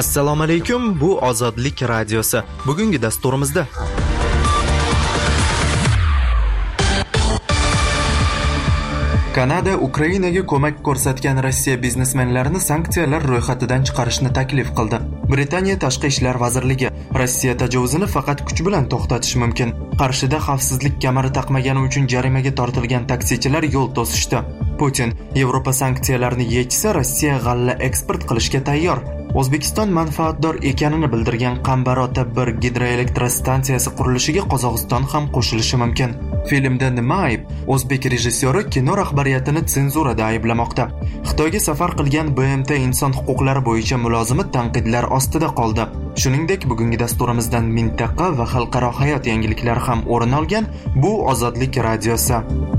Assalomu alaykum, bu Ozodlik radiosi. Bugungi dasturimizda Kanada Ukrainaga ko'mak ko'rsatgan Rossiya biznesmenlarini sanksiyalar ro'yxatidan chiqarishni taklif qildi. Britaniya Tashqi ishlar vazirligi Rossiya tajovuzini faqat kuch bilan to'xtatish mumkin. Qarshida xavfsizlik kamari taqmagani uchun jarimaga tortilgan taksichilar yo'l to'sishdi. Putin Yevropa sanksiyalarni yechsa, Rossiya g'alla eksport qilishga tayyor. O'zbekiston manfaatdor ekanini bildirgan Qambarota 1 gidroelektrostansiyasi qurilishiga Qozog'iston ham qo'shilishi mumkin. Filmda nima ayb? O'zbek rejissyori kino rahbariyatini senzurada ayblamoqda. Xitoyga safar qilgan BMT inson huquqlari bo'yicha mulozimi tanqidlar ostida qoldi. Shuningdek, bugungi dasturimizdan mintaqa va xalqaro hayot yangiliklari ham o'rin olgan. Bu Ozodlik radiosi.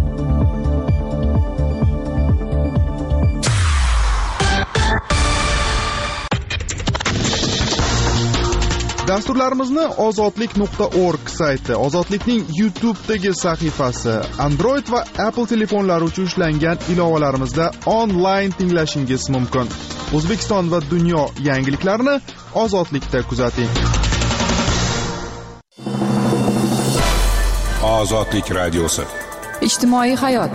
Dasturlarimizni ozodlik.org sayti, Ozodlikning YouTube'dagi sahifasi, Android va Apple telefonlari uchun ishlangan ilovalarimizda onlayn tinglashingiz mumkin. O'zbekiston va dunyo yangiliklarini Ozodlikda kuzating. Ozodlik radiosi. Ijtimoiy hayot.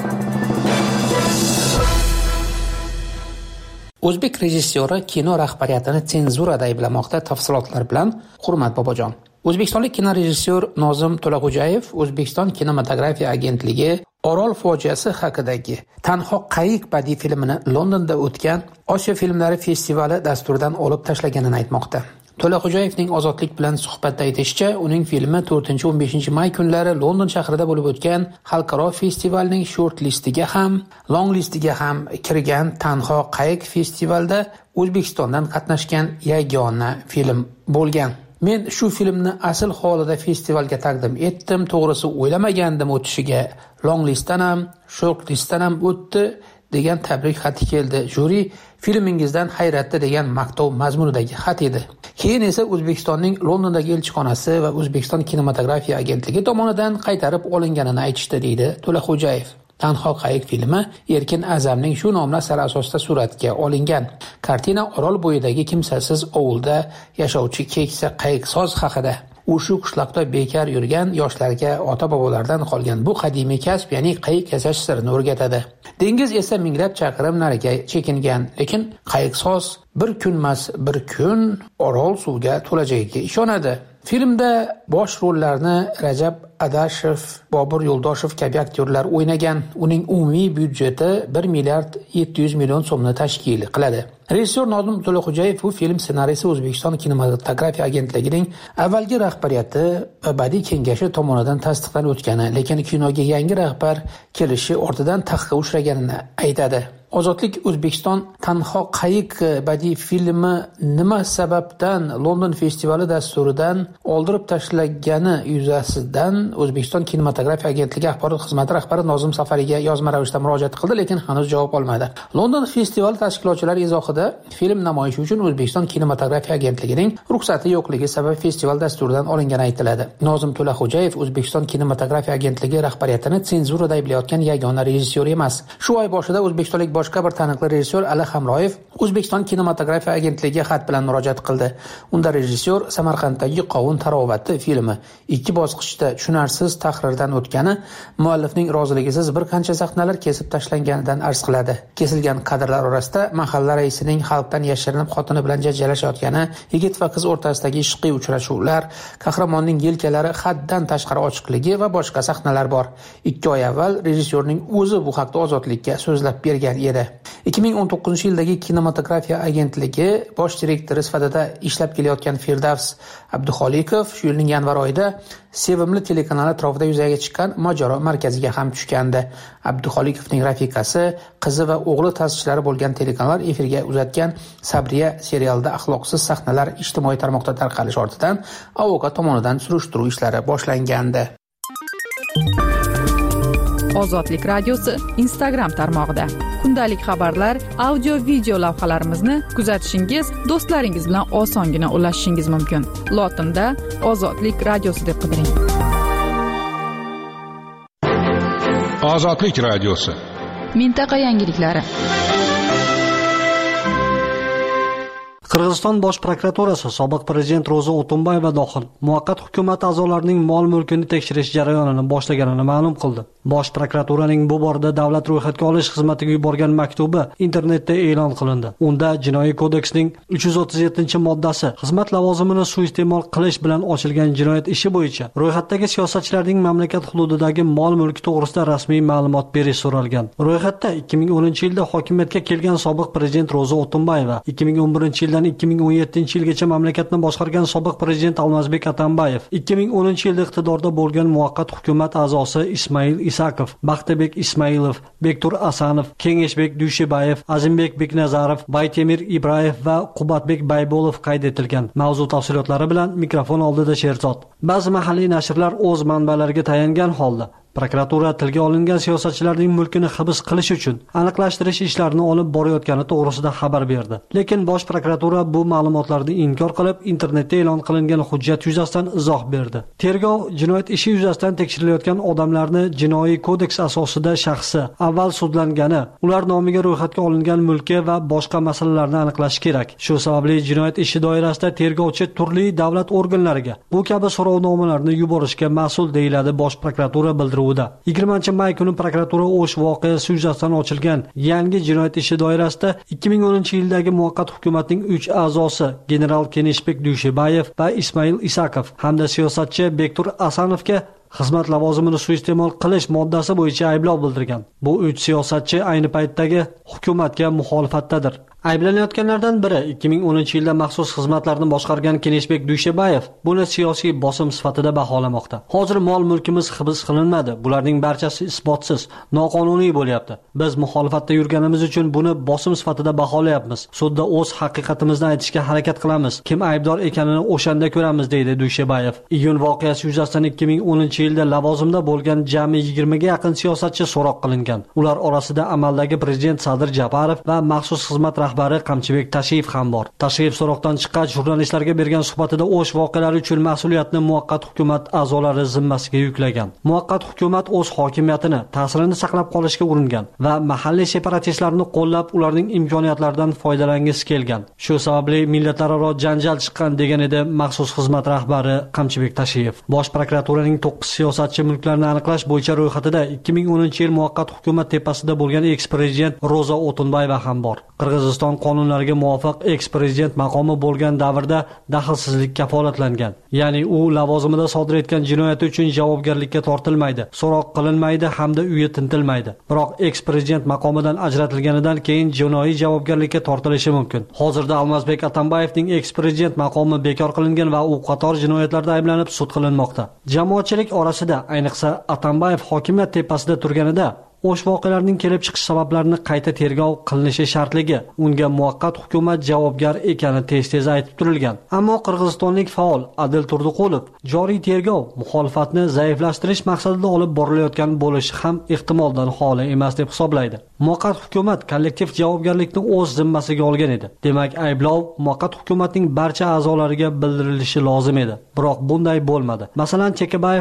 O'zbek rejissyori kino rahbariyatini senzurada ayblamoqda. Tafsilotlar bilan Hurmat Bobojon. O'zbekistonlik kino rejissyor Nozim To'lag'o'jayev O'zbekiston kinematografiya agentligi Orol fojiasi haqidagi Tanho qayiq badiiy filmini Londonda o'tgan Osiyo filmlari festivali dasturidan olib tashlaganini aytmoqda. To'lag'o'jayevning Ozodlik bilan suhbatda aytishicha, uning filmi 4-15 may kunlari London shahrida bo'lib o'tgan xalqaro festivalning short listiga ham, long listiga ham kirgan. Tanho qayiq festivalda O'zbekistondan qatnashgan yagona film bo'lgan. Men shu filmni asl holida festivalga taqdim etdim. To'g'risi o'ylamagandim o'tishiga. Long listdan ham, short listdan ham o'tdi degan tabrik xati keldi. Juri filmingizdan hayratda degan maktub mazmunidagi xat edi. Keyin esa O'zbekistonning Londondagi elchixonasi va O'zbekiston kinematografiya agentligi tomonidan qaytarib olinganini aytishdi, deydi To'lag'o'jayev. Tanho qayiq filmi Erkin Azamning shu nomli asari asosida suratga olingan. Kartina Orol bo'yidagi kimsasiz ovulda yashovchi keksa qayiqsoz haqida. U shu qishloqda bekor yurgan yoshlarga ota-bobolardan qolgan bu qadimiy kasb, ya'ni qayiq yasash sirini o'rgatadi. Dengiz esa minglab chaqirim nariga chekingan, lekin qayiqsoz bir kunmas bir kun Orol suvga to'lajagiga ishonadi. Filmda bosh rollarni Rajab Adashev, Bobur Yo'ldoshev kabi aktyorlar o'ynagan. Uning umumiy byudjeti 1 milliard 700 million so'mni tashkil qiladi. Rejissyor Nozim To'lag'o'jayev bu film ssenariysi O'zbekiston kinematografiya agentligining avvalgi rahbariyati va badiiy kengashi tomonidan tasdiqlanib o'tgani, lekin kinoga yangi rahbar kelishi ortidan taxtga uchraganini aytadi. Ozodlik O'zbekiston Tanho qayiq badiiy filmi nima sababdan London festivali dasturidan oldirib tashlagani yuzasidan O'zbekiston kinematografiya agentligi axborot xizmati rahbari Nozim Safariga yozma ravishda murojaat qildi, lekin hanuz javob olmadi. London festivali tashkilotchilari izohida film namoyishi uchun O'zbekiston kinematografiya agentligining ruxsati yo'qligi sabab festival dasturidan olingani aytiladi. Nozim To'lag'o'jayev O'zbekiston kinematografiya agentligi rahbariyatini senzurada ayblayotgan yagona rejissyor emas. Shu oy boshida o'zbekistonlik boshqa bir taniqli rejissyor Ali Hamroyev O'zbekiston kinematografiya agentligiga xat bilan murojaat qildi. Unda rejissyor Samarqanddagi Qovun tarovati filmi 2 bosqichda tushunarsiz tahrirdan o'tgani, muallifning roziligisiz bir qancha sahnalar kesib tashlanganidan arz qiladi. Kesilgan kadrlar orasida mahalla raisining xalqdan yashirinib xotini bilan janjallashayotgani, yigit va qiz o'rtasidagi ishqiy uchrashuvlar, qahramonning yelkalari haddan tashqari ochiqligi va boshqa sahnalar bor. 2 oy avval rejissyorning o'zi bu haqda Ozodlikka so'zlab bergan edi. 2019-yildagi kinematografiya agentligi bosh direktori sifatida ishlab kelayotgan Firdavs Abduxolikov shu yilning yanvar oyida Sevimli telekanali atrofida yuzaga chiqqan mojaro markaziga ham tushgandi. Abduxolikovning rafiqasi, qizi va o'g'li ta'sischilari bo'lgan telekanallar efirga uzatgan Sabriya serialida axloqsiz sahnalar ijtimoiy tarmoqda tarqalish ortidan avokat tomonidan surishtiruv ishlari boshlangandi. Ozodlik radiosi Instagram tarmog'ida kundalik xabarlar, audio video lavhalarimizni kuzatishingiz, do'stlaringiz bilan osongina ulashishingiz mumkin. Lotinda Ozodlik radiosi deb qidiring. Ozodlik radiosi. Mintaqa yangiliklari. Qirg'iziston bosh prokuraturasi sobiq prezident Ro'za O'tunbayeva dohil muvaqqat hukumat a'zolarining mol-mulkini tekshirish jarayonini boshlaganini ma'lum qildi. Bosh prokuraturaning bu borada davlat ro'yxatga olish xizmatiga yuborgan maktubi internetda e'lon qilindi. Unda Jinoiy kodeksning 337-moddasi xizmat lavozimini suiiste'mol qilish bilan ochilgan jinoyat ishi bo'yicha ro'yxatdagi siyosatchilarning mamlakat hududidagi mol-mulki to'g'risida rasmiy ma'lumot berish so'ralgan. Ro'yxatda 2010-yilda hokimiyatga kelgan sobiq prezident Ro'za O'tunbayeva, 2011-yilda 2017-yilgacha mamlakatni boshqargan sobiq prezident Almazbek Atambayev, 2010-yilda iqtidorda bo'lgan muvaqqat hukumat a'zosi Ismail Isakov, Baxtabek Ismailov, Bektur Asanov, Kengeshbek Dushibayev, Azimbek Beknazarov, Baytemir Ibrayev va Qubatbek Baybolov qayd etilgan. Mavzu tafsilotlari bilan mikrofon oldida Sherzod. Ba'zi mahalliy nashrlar o'z manbalariga tayangan holda prokuratura tilga olingan siyosatchilarning mulkini hibs qilish uchun aniqlashtirish ishlarini olib borayotgani to'g'risida xabar berdi. Lekin bosh prokuratura bu ma'lumotlarni inkor qilib, internetda e'lon qilingan hujjat yuzasidan izoh berdi. Tergov jinoyat ishi yuzasidan tekshirilayotgan odamlarni jinoiy kodeks asosida shaxsi avval sudlangani, ular nomiga ro'yxatga olingan mulki va boshqa masalalarni aniqlash kerak. Shu sababli jinoyat ishi doirasida tergovchi turli davlat organlariga bu kabi so'rovnomalarni yuborishga mas'ul, deyiladi bosh prokuratura bildiruvida. 20-may kuni prokuratura O'sh voqeasi yuzasidan ochilgan yangi jinoyat ishi doirasida 2010-yildagi muvaqqat hukumatning 3 a'zosi general Keneshbek Dushibayev va Ismail Isakov hamda siyosatchi Bektur Asanovga xizmat lavozimini suiiste'mol qilish moddasi bo'yicha ayblov bildirgan. Bu 3 siyosatchi ayni paytdagi hukumatga muxolifatdadir. Ayblanayotganlardan biri 2010-yilda maxsus xizmatlarni boshqargan Keneshbek Dushibayev buni siyosiy bosim sifatida baholamoqda. Hozir mol-mulkimiz hibs qilinmadi. Bularning barchasi isbotsiz, noqonuniy bo'lyapti. Biz muxolifatda yurganimiz uchun buni bosim sifatida baholayapmiz. Sudda o'z haqiqatimizni aytishga harakat qilamiz. Kim aybdor ekanini o'shanda ko'ramiz, deydi Dushibayev. Iyun voqeasi yuzasidan 2010-yilda lavozimda bo'lgan jami 20 ga yaqin siyosatchi so'roq qilingan. Ular orasida amaldagi prezident Sadir Japarov va maxsus xizmat rahbari Qamchibek Tashiyev ham bor. Tashiyev so'roqdan chiqqach jurnalistlarga bergan suhbatida O'sh voqealari uchun mas'uliyatni muvaqqat hukumat a'zolari zimmasiga yuklagan. Muvaqqat hukumat o'z hokimiyatini, ta'sirini saqlab qolishga uringan va mahalliy separatistlarni qo'llab, ularning imkoniyatlaridan foydalangisi kelgan. Shu sababli millatlararo janjal chiqqan, degan edi maxsus xizmat rahbari Qamchibek Tashiyev. Bosh prokuraturaning 9 siyosatchi mulklarni aniqlash bo'yicha ro'yxatida 2010-yil muvaqqat hukumat tepasida bo'lgan eks-prezident Ro'za O'tunbayeva ham bor. Qirg'iziston qonunlariga muvofiq eks-prezident maqomi bo'lgan davrda daxlsizlik kafolatlangan. Ya'ni u lavozimida sodir etgan jinoyati uchun javobgarlikka tortilmaydi, so'roq qilinmaydi hamda uyi tintilmaydi. Biroq eks-prezident maqomidan ajratilganidan keyin jinoiy javobgarlikka tortilishi mumkin. Hozirda Almazbek Atambayevning eks-prezident maqomi bekor qilingan va u qator jinoyatlarda ayblanib sud qilinmoqda. Jamoatchilik orasida, ayniqsa Atambayev hokimiyat tepasida turganida O'sh voqealarining kelib chiqish sabablarini qayta tergov qilinishi shartligi unga muvaqqat hukumat javobgar ekani tez-tez aytib turilgan. Ammo qirg'izistonlik faol Adil Turdiqulov joriy tergov muxolifatni zaiflashtirish maqsadida olib borilayotgan bo'lishi ham ehtimoldan xoli emas deb hisoblaydi. Muvaqqat hukumat kollektiv javobgarlikni o'z zimmasiga olgan edi. Demak, ayblov muvaqqat hukumatning barcha a'zolariga bildirilishi lozim edi. Biroq bunday bo'lmadi. Masalan, Chekabayev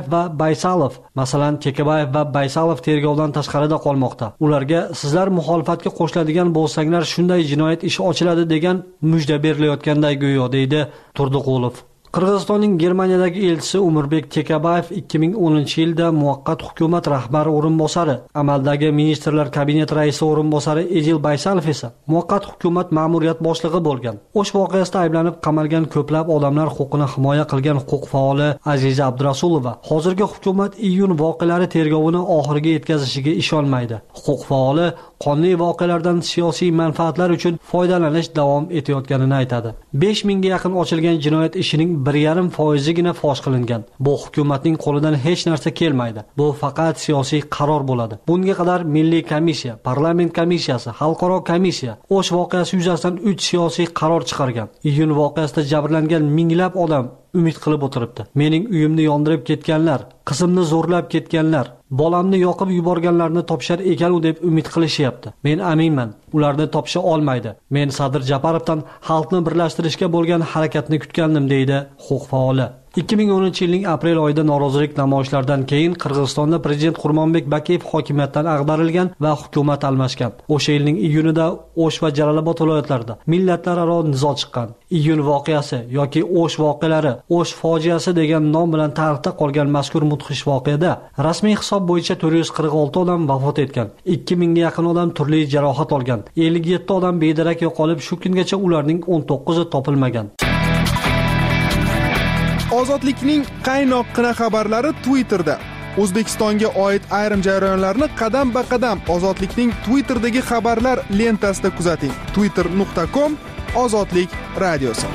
va Baysalov tergovdan tashqarida qolmoqda. Ularga sizlar muxolifatga qo'shiladigan bo'lsanglar shunday jinoyat ishi ochiladi degan mujda berilayotganday go'yo, deydi Turdiqulov. Qirg'izistonning Germaniyadagi elchisi Umirbek Tekabayev 2010-yilda muvaqqat hukumat rahbari o'rinbosari, amaldagi ministrlar kabineti raisi o'rinbosari Edil Baysalov esa muvaqqat hukumat ma'muriyat boshlig'i bo'lgan. O'sh voqeasida ayblanib qamalgan ko'plab odamlar huquqini himoya qilgan huquq faoli Aziza Abdurasulova hozirgi hukumat iyun voqealari tergovini oxiriga yetkazishiga ishonmaydi. Huquq faoli qonli voqealardan siyosiy manfaatlar uchun foydalanish davom etayotganini aytadi. 5000 ga yaqin ochilgan jinoyat ishining 1,5% fosh qilingan. Bu hukumatning qo'lidan hech narsa kelmaydi. Bu faqat siyosiy qaror bo'ladi. Bunga qadar Milliy komissiya, parlament komissiyasi, xalqaro komissiya O'sh voqeasi yuzasidan 3 siyosiy qaror chiqargan. Iyun voqeasida jabrlangan minglab odam umid qilib o'tiribdi. Mening uyimni yondirib ketganlar, qizimni zo'rlab ketganlar, bolamni yoqib yuborganlarni topishar ekan-u deb umid qilishyapti. Men aminman, ularni topisha olmaydi. Men Sadir Japarovdan xalqni birlashtirishga bo'lgan harakatni kutgandim, deydi huquq faoli. 2010-yilning aprel oyida norozilik namoyishlaridan keyin Qirg'izistonda prezident Qurmonbek Bakiyev hokimiyatdan ag'darilgan va hukumat almashgan. O'sha yilning iyunida O'sh va Jalolobod viloyatlarida millatlararo nizo chiqqan. Iyun voqeasi yoki O'sh voqealari, O'sh fojiasi degan nom bilan tarixda qolgan mazkur mudhish voqeada rasmiy hisob bo'yicha 446 odam vafot etgan, 2000 ga yaqin odam turli jarohat olgan, 57 odam bedarak yo'qolib, shu kungacha ularning 19i topilmagan. Ozodlikning qaynoqqina xabarlari Twitterda. O'zbekistonga oid ayrim jarayonlarni qadam-ba-qadam Ozodlikning Twitterdagi xabarlar lentasida kuzating. twitter.com/ozodlik radiosi.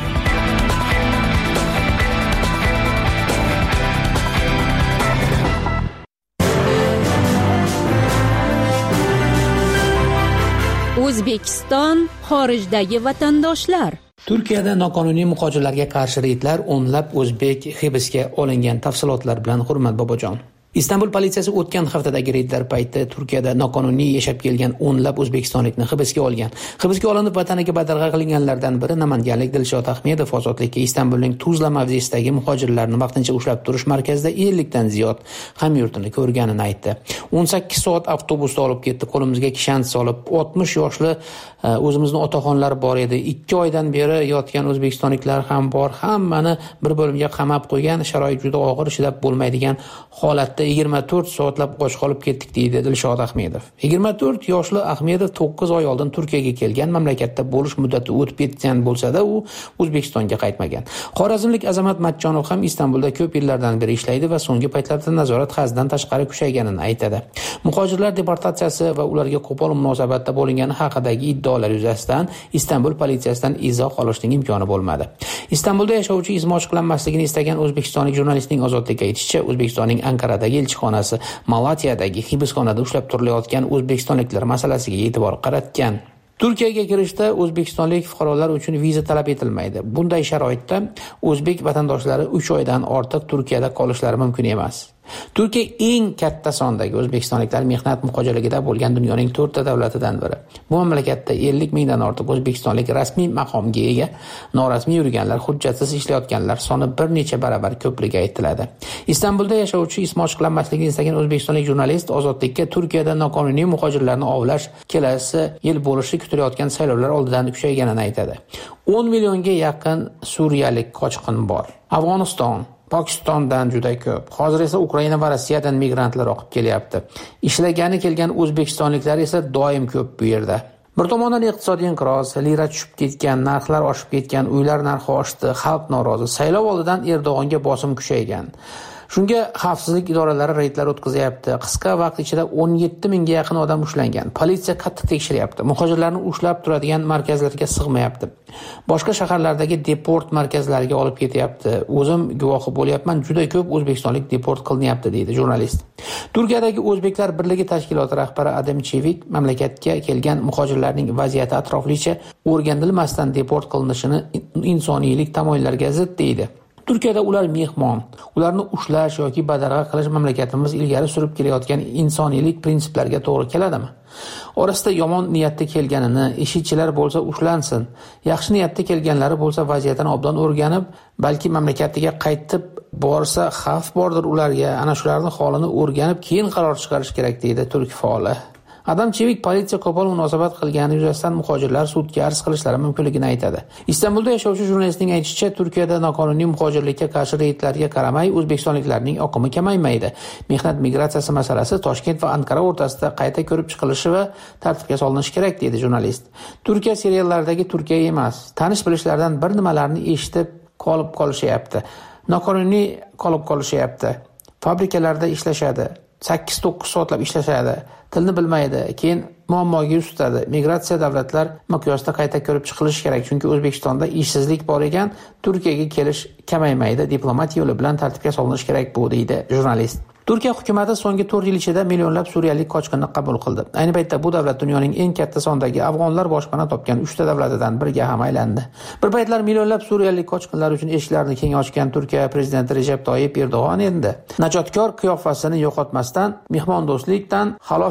O'zbekiston xorijdagi vatandoshlar. Turkiyada noqonuniy muhojirlarga qarshi reydlar, o'nlab o'zbek hibsga olingan. Tafsilotlar bilan Hurmat Bobojon. Istanbul politsiyasi o'tgan haftadagi reydlar paytida Turkiyada noqonuniy yashab kelgan o'nlab o'zbekistonlikni hibsga olgan. Hibsga olinib vataniga badarg'a qilinganlardan biri namanganlik Dilshod Ahmedov ozodlikka Istanbulning Tuzla mavzesidagi muhojirlarni vaqtincha ushlab turish markazida 50 dan ziyod hamyurtini ko'rganini aytdi. 18 soat avtobusda olib ketdi, qo'limizga kishant solib, 60 yoshli o'zimizni otaxonlar bor edi. 2 oydan beri yotgan o'zbekistonliklar ham bor. Hammani bir bo'limga qamab qo'ygan, sharoit juda og'ir, chidab bo'lmaydigan holatda 24 soatlab och qolib ketdik deydi Dilshod Ahmedov. 24 yoshli Ahmedov 9 oy oldin Turkiyaga kelgan, mamlakatda bo'lish muddati o'tib ketgan bo'lsa-da, u O'zbekistonga qaytmagan. Xorazmlik Azamat Matchonov ham Istanbulda ko'p yillardan beri ishlaydi va so'nggi paytlarda nazorat haddan tashqari kuchayganini aytadi. Muhojirlar deportatsiyasi va ularga qo'pol munosabatda bo'lingani haqidagi iddaolar yuzasidan Istanbul politsiyasidan izoh olishning imkoni bo'lmadi. Istanbulda yashovchi izmo ochiqlanmasligini istagan o'zbekistonlik jurnalistning ozodlikka aytishicha, O'zbekistonning Ankaradagi elchixonasi Malatiyadagi hibsxonada ushlab turilayotgan o'zbekistonliklar masalasiga e'tibor qaratgan. Turkiyaga kirishda o'zbekistonlik fuqarolar uchun viza talab etilmaydi. Bunday sharoitda o'zbek vatandoshlari 3 oydan ortiq Turkiyada qolishlari mumkin emas. Turkiya eng katta sondagi o'zbekistonliklar mehnat muhojirligida bo'lgan dunyoning 4 ta davlatidan biri. Bu mamlakatda 50 mingdan ortiq o'zbekistonlik rasmiy maqomga ega, norasmiy yurganlar, hujjatsiz ishlayotganlar soni bir necha baravar ko'pligi aytiladi. Istanbulda yashovchi ismi ochiqlanmasligini istagan o'zbekistonlik jurnalist ozodlikka Turkiyada noqonuniy muhojirlarni ovlash kelasi yil bo'lishi kutilayotgan saylovlar oldidan kuchayganini aytadi. 10 millionga yaqin suriyalik qochqin bor. Afg'oniston, Pokistondan juda ko'p. Hozir esa Ukraina va Rossiyadan migrantlar oqib kelyapti. Ishlagani kelgan o'zbekistonliklar esa doim ko'p bu yerda. Bir tomondan iqtisodiy inqiroz, lira tushib ketgan, narxlar oshib ketgan, uylar narxi oshdi, xalq norozi. Saylov oldidan Erdo'g'onga bosim kuchaygan. Shunga xavfsizlik idoralari reydlar o'tkazyapti. Qisqa vaqt ichida 17 mingga yaqin odam ushlangan. Politsiya qattiq tekshiryapti. Muhojirlarni ushlab turadigan markazlarga sig'mayapti. Boshqa shaharlardagi deport markazlariga olib ketyapti. O'zim guvohi bo'lyapman, juda ko'p o'zbekistonlik deport qilinyapti deydi jurnalist. Turkiyadagi O'zbeklar birligi tashkiloti rahbari Adam Chevik mamlakatga kelgan muhojirlarning vaziyati atroflicha o'rganilmasdan deport qilinishini insoniylik tamoyillarga zid deydi. Turkiyada ular mehmon, ularni ushlash yoki badarg'a qilish mamlakatimiz ilgari surib kelayotgan insoniylik prinsiplariga to'g'ri keladimi? Orasida yomon niyatda kelganini, ishchilar bo'lsa ushlansin, yaxshi niyatda kelganlari bo'lsa vaziyatini obdan o'rganib, balki mamlakatiga qaytib borsa xavf bordir ularga, ana shularning holini o'rganib keyin qaror chiqarish kerak deydi turk faoli. Adam Chevik politsiya qo'pol munosabat qilgani yuzasidan muhojirlar sudga arz qilishlari mumkinligini aytadi. Istanbulda yashovchi jurnalistning aytishicha, Turkiyada noqonuniy muhojirlikka qarshi reydlarga qaramay o'zbekistonliklarning oqimi kamaymaydi. Mehnat migratsiyasi masalasi Toshkent va Ankara o'rtasida qayta ko'rib chiqilishi va tartibga solinishi kerak deydi jurnalist. Turkiya seriallaridagi Turkiya emas, tanish bilishlardan bir nimalarni eshitib qolishyapti. Noqonuniy qolib qolishyapti. Fabrikalarda ishlashadi. 8-9 soatlab ishlashadi. Tilni bilmaydi, keyin muammoga yuz tutadi. Migratsiya davlatlar miqyosida qayta ko'rib chiqilishi kerak, chunki O'zbekistonda ishsizlik bor ekan, Turkiyaga kelish kamaymaydi. Diplomatiya yo'li bilan tartibga solinishi kerak bu deydi jurnalist. Turkiya hukumatı so'nggi 4 yil ichida millionlab suriyalik qochqinni qabul qildi. Ayni paytda bu davlat dunyoning eng katta sondagi afg'onlar boshpana topgan 3 ta davlatidan biriga ham aylandi. Bir paytlar millionlab suriyalik qochqinlar uchun eshiklarini keng ochgan Turkiya prezidenti Recep Tayyip Erdo'g'on endi najotkor qiyofasini yo'qotmasdan, mehmondo'stlikdan xalos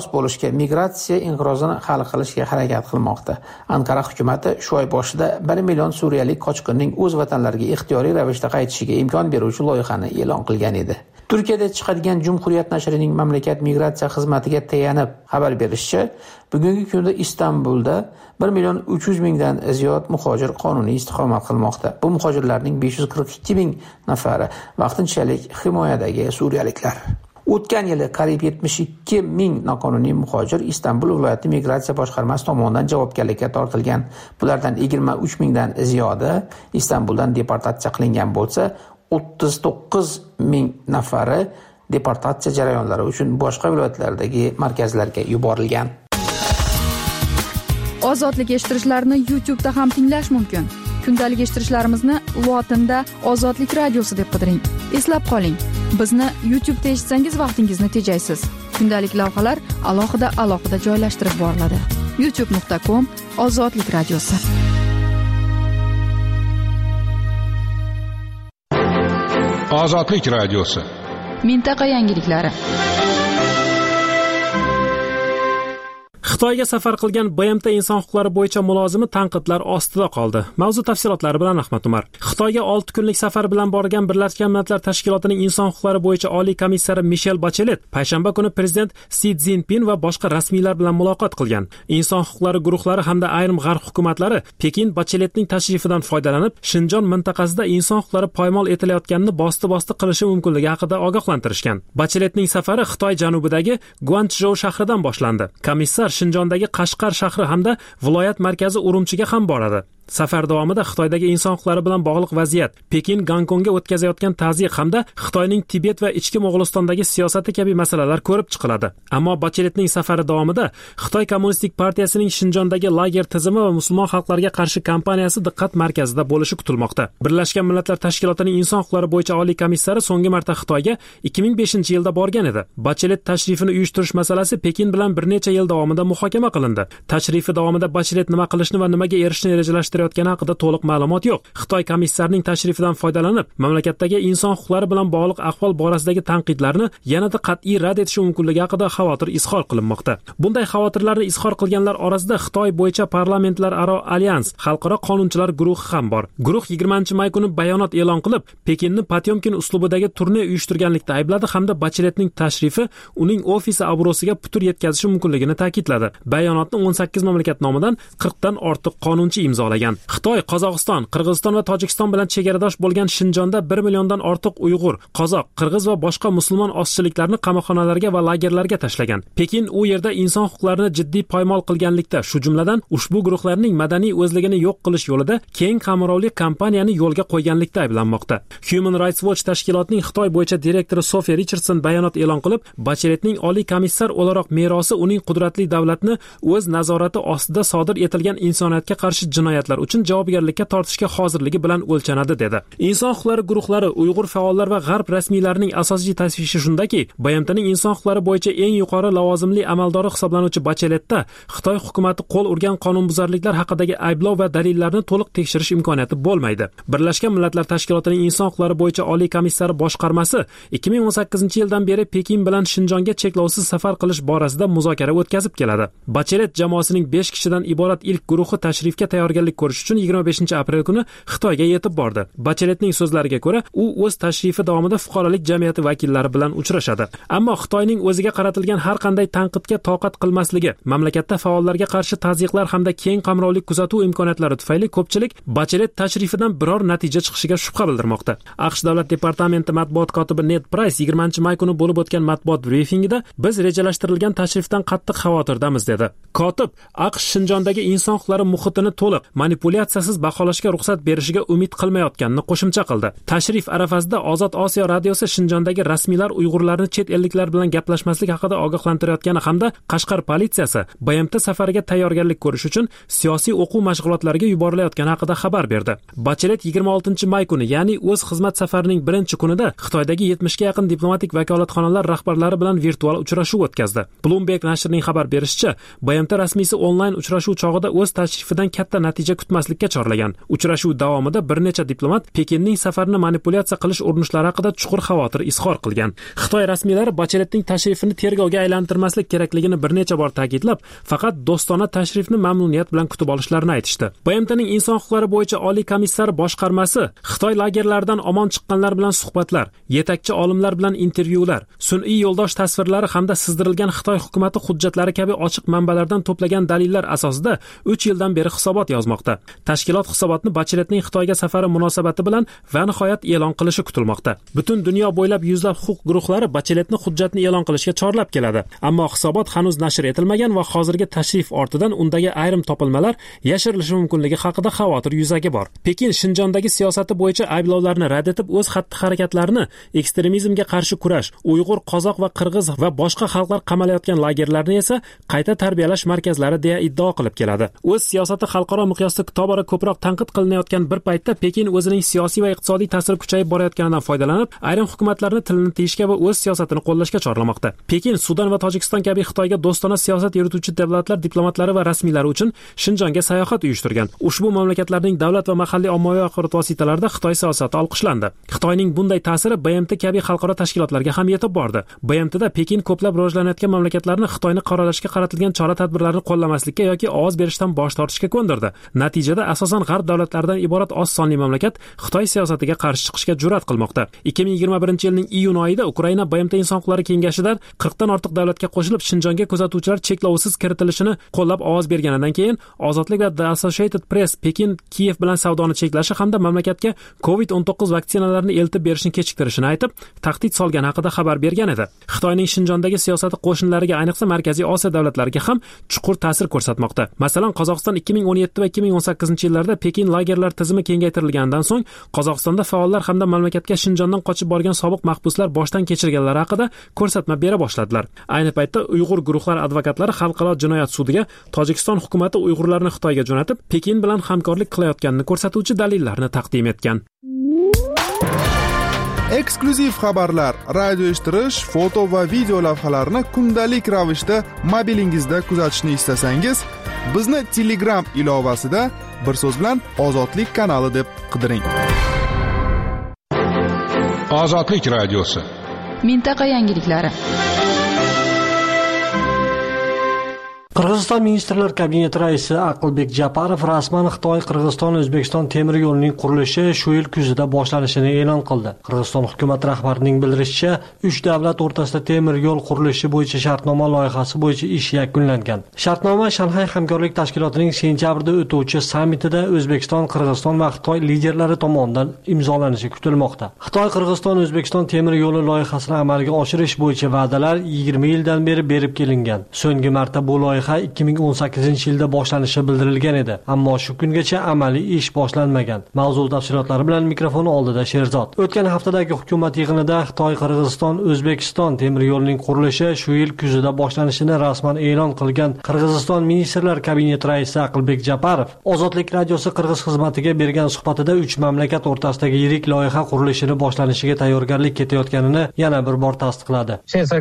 bo'lishga, migratsiya inqirozini hal qilishga harakat qilmoqda. Anqara hukumati shu oy boshida 1 million suriyalik qochqinning o'z vatanlariga ixtiyoriy ravishda qaytishiga imkon beruvchi loyihani e'lon qilgan edi. Turkiyada chiqadigan Cumhuriyet nashrining mamlakat migratsiya xizmatiga tayanib xabar berishicha, bugungi kunda Istanbulda 1,3 mingdan ziyod muhojir qonuniy istiqomat qilmoqda. Bu muhojirlarning 542 ming nafari vaqtinchalik himoyadagi suriyaliklar. O'tgan yili qariyb 72 ming noqonuniy muhojir Istanbul viloyati migratsiya boshqarmasi tomonidan javobgarlikka tortilgan. Bulardan 23 mingdan ziyodi Istanbuldan deportatsiya qilingan bo'lsa, 39 ming nafari deportatsiya jarayonlari uchun boshqa viloyatlardagi markazlarga yuborilgan. Ozodlik eshittirishlarni YouTube'da ham tinglash mumkin. Kundalik eshittirishlarimizni lotinda Ozodlik radiosi deb qidiring. Eslab qoling, bizni YouTube'da eshitsangiz vaqtingizni tejaysiz. Kundalik lavhalar alohida joylashtirib boriladi. youtube.com/Ozodlik radiosi. Ozodlik radiosi. Mintaqa yangiliklari. Xitoyga safar qilgan BMT inson huquqlari bo'yicha mulozimi tanqidlar ostida qoldi. Mavzu tafsilotlari bilan Ahmad Umar. Xitoyga 6 kunlik safar bilan borgan Birlashgan Millatlar Tashkilotining inson huquqlari bo'yicha oliy komissari Michel Bachelet payshanba kuni prezident Si Szinpin va boshqa rasmiylar bilan muloqot qilgan. Inson huquqlari guruhlari hamda ayrim g'arb hukumatlari Pekin Bacheletning tashrifidan foydalanib, Shinjon mintaqasida inson huquqlari poymol etilayotganini bosti qilishi mumkinligi haqida ogohlantirishgan. Bacheletning safari Xitoy janubidagi Guanchjou shahridan boshlandi. Komissar Shinjondagi Qashqar shahri hamda viloyat markazi Urumchiga ham boradi. Safar davomida Xitoydagi inson huquqlari bilan bog'liq vaziyat, Pekin Gonkongga o'tkazayotgan tazyiq hamda Xitoyning Tibet va ichki Mo'g'ulistondagi siyosati kabi masalalar ko'rib chiqiladi. Ammo Bacheletning safari davomida Xitoy Kommunistik partiyasining Shinjondagi lager tizimi va musulmon xalqlarga qarshi kampaniyasi diqqat markazida bo'lishi kutilmoqda. Birlashgan Millatlar Tashkilotining inson huquqlari bo'yicha oliy komissari so'nggi marta Xitoyga 2005-yilda borgan edi. Bachelet tashrifini uyushtirish masalasi Pekin bilan bir necha yil davomida muhokama qilindi. Tashrifi davomida Bachelet nima qilishni va nimaga erishishni rejalashtirayotgani haqida to'liq ma'lumot yo'q. Xitoy komissarining tashrifidan foydalanib, mamlakatdagi inson huquqlari bilan bog'liq ahvol borasidagi tanqidlarni yanada qat'iy rad etishi mumkinligi haqida xavotir izhor qilinmoqda. Bunday xavotirlarni izhor qilganlar orasida Xitoy bo'yicha parlamentlararo alyans, xalqaro qonunchilar guruhi ham bor. Guruh 20-may kuni bayonot e'lon qilib, Pekinni Potyomkin uslubidagi turne uyushtirganlikda aybladi hamda Bacheletning tashrifi uning ofisi obro'siga putur yetkazishi mumkinligini ta'kidladi. Bayonotni 18 mamlakat nomidan 40 dan ortiq qonunchi imzolagan. Xitoy, Qozog'iston, Qirg'iziston va Tojikiston bilan chegaradosh bo'lgan Shinjonda 1 milliondan ortiq Uyg'ur, qozoq, qirg'iz va boshqa musulmon ozchiliklarni qamoqxonalarga va lagerlarga tashlagan. Pekin u yerda inson huquqlarini jiddiy poymol qilganlikda, shu jumladan ushbu guruhlarning madaniy o'zligini yo'q qilish yo'lida keng qamrovli kampaniyani yo'lga qo'yganlikda ayblanmoqda. Human Rights Watch tashkilotining Xitoy bo'yicha direktori Sophie Richardson bayonot e'lon qilib, Bacheletning oliy komissar o'laroq merosi uning qudratli davlatni o'z nazorati ostida sodir etilgan insoniyatga qarshi jinoyatlar uchun javobgarlikka tortishga hozirligi bilan o'lchanadi dedi. Inson huquqlari guruhlari, Uyg'ur faollar va g'arb rasmiylarining asosiy tashvishi shundaki, BMTning inson huquqlari bo'yicha eng yuqori lavozimli amaldori hisoblanuvchi Bacheletda Xitoy hukumatı qo'l urgan qonunbuzarliklar haqidagi ayblov va dalillarni to'liq tekshirish imkoniyati bo'lmaydi. Birlashgan Millatlar Tashkilotining inson huquqlari bo'yicha oliy komissari boshqarmasi 2018-yildan beri Pekin bilan Shinjonga cheklovsiz safar qilish borasida muzokara o'tkazib keladi. Bachelet jamoasining 5 kishidan iborat ilk guruhi tashrifga tayyorgarlik ko'rish uchun 25-aprel kuni Xitoyga yetib bordi. Bacheletning so'zlariga ko'ra, u o'z tashrifi davomida fuqarolik jamiyati vakillari bilan uchrashadi. Ammo Xitoyning o'ziga qaratilgan har qanday tanqidga toqat qilmasligi, mamlakatda faollarga qarshi tazyiqlar hamda keng qamrovli kuzatuv imkoniyatlari tufayli ko'pchilik Bachelet tashrifidan biror natija chiqishiga shubha bildirmoqda. AQSh davlat departamenti matbuot kotibi Ned Price 20-may kuni bo'lib o'tgan matbuot brifingida biz rejalashtirilgan tashrifdan qattiq xavotirdamiz dedi. Kotib AQSh Shinjondagi inson huquqlari muhitini to'liq manipulyatsiyasiz baholashga ruxsat berishiga umid qilmayotganini qo'shimcha qildi. Tashrif arafasida Ozod Osiyo radiosi Shinjondagi rasmiylar Uyg'urlarni chet elliklar bilan gaplashmaslik haqida ogohlantirayotgani hamda Qashqar politsiyasi BMT safariga tayyorgarlik ko'rish uchun siyosiy o'quv mashg'ulotlariga yuborilayotgani haqida xabar berdi. Bachelet 26-may kuni, ya'ni o'z xizmat safarining birinchi kunida Xitoydagi 70 ga yaqin diplomatik vakolatxonalar rahbarlari bilan virtual uchrashuv o'tkazdi. Bloomberg nashrining xabar berishicha, BMT rasmiysi onlayn uchrashuv chog'ida o'z tashrifidan katta natija kutmaslikka chorlagan. Uchrashuv davomida bir necha diplomat Pekinning safarini manipulyatsiya qilish urinishlari haqida chuqur xavotir izhor qilgan. Xitoy rasmiylari Bacheletning tashrifini tergovga aylantirmaslik kerakligini bir necha bor ta'kidlab, faqat do'stona tashrifni mamnuniyat bilan kutib olishlarini aytishdi. BMTning inson huquqlari bo'yicha oliy komissari boshqarmasi Xitoy lagerlaridan omon chiqqanlar bilan suhbatlar, yetakchi olimlar bilan intervyular, sun'iy yo'ldosh tasvirlari hamda sizdirilgan Xitoy hukumati hujjatlari kabi ochiq manbalardan to'plagan dalillar asosida 3 yildan beri hisobot yozmoqda. Tashkilot hisobotni Bacheletning Xitoyga safari munosabati bilan va nihoyat e'lon qilishi kutilmoqda. Butun dunyo bo'ylab yuzlab huquq guruhlari Bacheletni hujjatni e'lon qilishga chorlab keladi. Ammo hisobot hanuz nashr etilmagan va hozirgi tashrif ortidan undagi ayrim topilmalar yashirilishi mumkinligi haqida xavotir yuzaki bor. Pekin Shinjondagi siyosati bo'yicha ayblovlarni rad etib, o'z xatti-harakatlarini ekstremizmga qarshi kurash, Uyg'ur, qozoq va qirg'iz va boshqa xalqlar qamalayotgan lagerlarni esa qayta tarbiyalash markazlari deya iddao qilib keladi. O'z siyosati xalqaro miqyosda tobora ko'proq tanqid qilinayotgan bir paytda Pekin o'zining siyosiy va iqtisodiy ta'siri kuchayib borayotganidan foydalanib, ayrim hukumatlarni tilini tiyishga va o'z siyosatini qo'llashga chorlamoqda. Pekin Sudan va Tojikiston kabi Xitoyga do'stona siyosat yurituvchi davlatlar diplomatlari va rasmiylari uchun Shinjonga sayohat uyushtirgan. Ushbu mamlakatlarning davlat va mahalliy ommaviy axborot vositalarida Xitoy siyosati olqishlandi. Xitoyning bunday ta'siri BMT kabi xalqaro tashkilotlarga ham yetib bordi. BMTda Pekin ko'plab rivojlanayotgan mamlakatlarni Xitoyni qoralashga qaratilgan chora-tadbirlarni qo'llamaslikka yoki ovoz berishdan bosh tortishga ko'ndirdi. Natijada asosan g'arb davlatlaridan iborat oz sonli mamlakat Xitoy siyosatiga qarshi chiqishga jur'at qilmoqda. 2021-yilning iyun oyida Ukraina BMT inson huquqlari kengashidan 40 dan ortiq davlatga qo'shilib Shinjonga kuzatuvchilar cheklovsiz kiritilishini qo'llab ovoz berganidan keyin Ozodlik va The Associated Press Pekin Kiyev bilan savdoni cheklashi hamda mamlakatga COVID-19 vaksinalarini eltib berishni kechiktirishini aytib, tahdid solgani haqida xabar bergan edi. Xitoyning Shinjondagi siyosati qo'shnilariga, ayniqsa Markaziy Osiyo davlatlariga ham chuqur ta'sir ko'rsatmoqda. Masalan, Qozog'iston 2017 va 2018-yillarda Pekin lagerlar tizimi kengaytirilganidan so'ng Qozog'istonda faollar hamda mamlakatga Shinjondan qochib borgan sobiq mahbuslar boshdan kechirganlari haqida ko'rsatma bera boshladilar. Ayni paytda Uyg'ur guruhlari advokatlari xalqaro jinoyat sudiga Tojikiston hukumati Uyg'urlarni Xitoyga jo'natib, Pekin bilan hamkorlik qilayotganini ko'rsatuvchi dalillarni taqdim etgan. Eksklyuziv xabarlar, radio eshittirish, foto va video lavhalarni kundalik ravishda mobilingizda kuzatishni istasangiz, bizni Telegram ilovasida bir so'z bilan Ozodlik kanali deb qidiring. Ozodlik radiosi. Mintaqa yangiliklari. Qirg'iziston Ministrlar Kabineti raisi Aqlbek Japarov rasman Xitoy-Qirg'iziston-O'zbekiston temir yo'lining qurilishi shu yil kuzida boshlanishini e'lon qildi. Qirg'iziston hukumat rahbarining bildirishicha, 3 davlat o'rtasida temir yo'l qurilishi bo'yicha shartnoma loyihasi bo'yicha ish yakunlangan. Shartnoma Shanxay hamkorlik tashkilotining sentyabrda o'tuvchi sammitida O'zbekiston, Qirg'iziston va Xitoy liderlari tomonidan imzolanishi kutilmoqda. Xitoy-Qirg'iziston-O'zbekiston temir yo'li loyihasini amalga oshirish bo'yicha va'dalar 20 yildan beri berib kelingan. So'nggi marta bu loyiha 2018-yilda boshlanishi bildirilgan edi, ammo shu kungacha amaliy ish boshlanmagan. Mavzu tafsilotlari bilan mikrofon oldida Sherzod. O'tgan haftadagi hukumat yig'inida Xitoy-Qirg'iziston-O'zbekiston temir yo'lining qurilishi shu yil kuzida boshlanishini rasman e'lon qilgan Qirg'iziston Ministrlar Kabineti raisi Aqlbek Japarov Ozodlik radiosi Qirg'iz xizmatiga bergan suhbatida 3 mamlakat o'rtasidagi yirik loyiha qurilishini boshlanishiga tayyorgarlik ketayotganini yana bir bor tasdiqladi.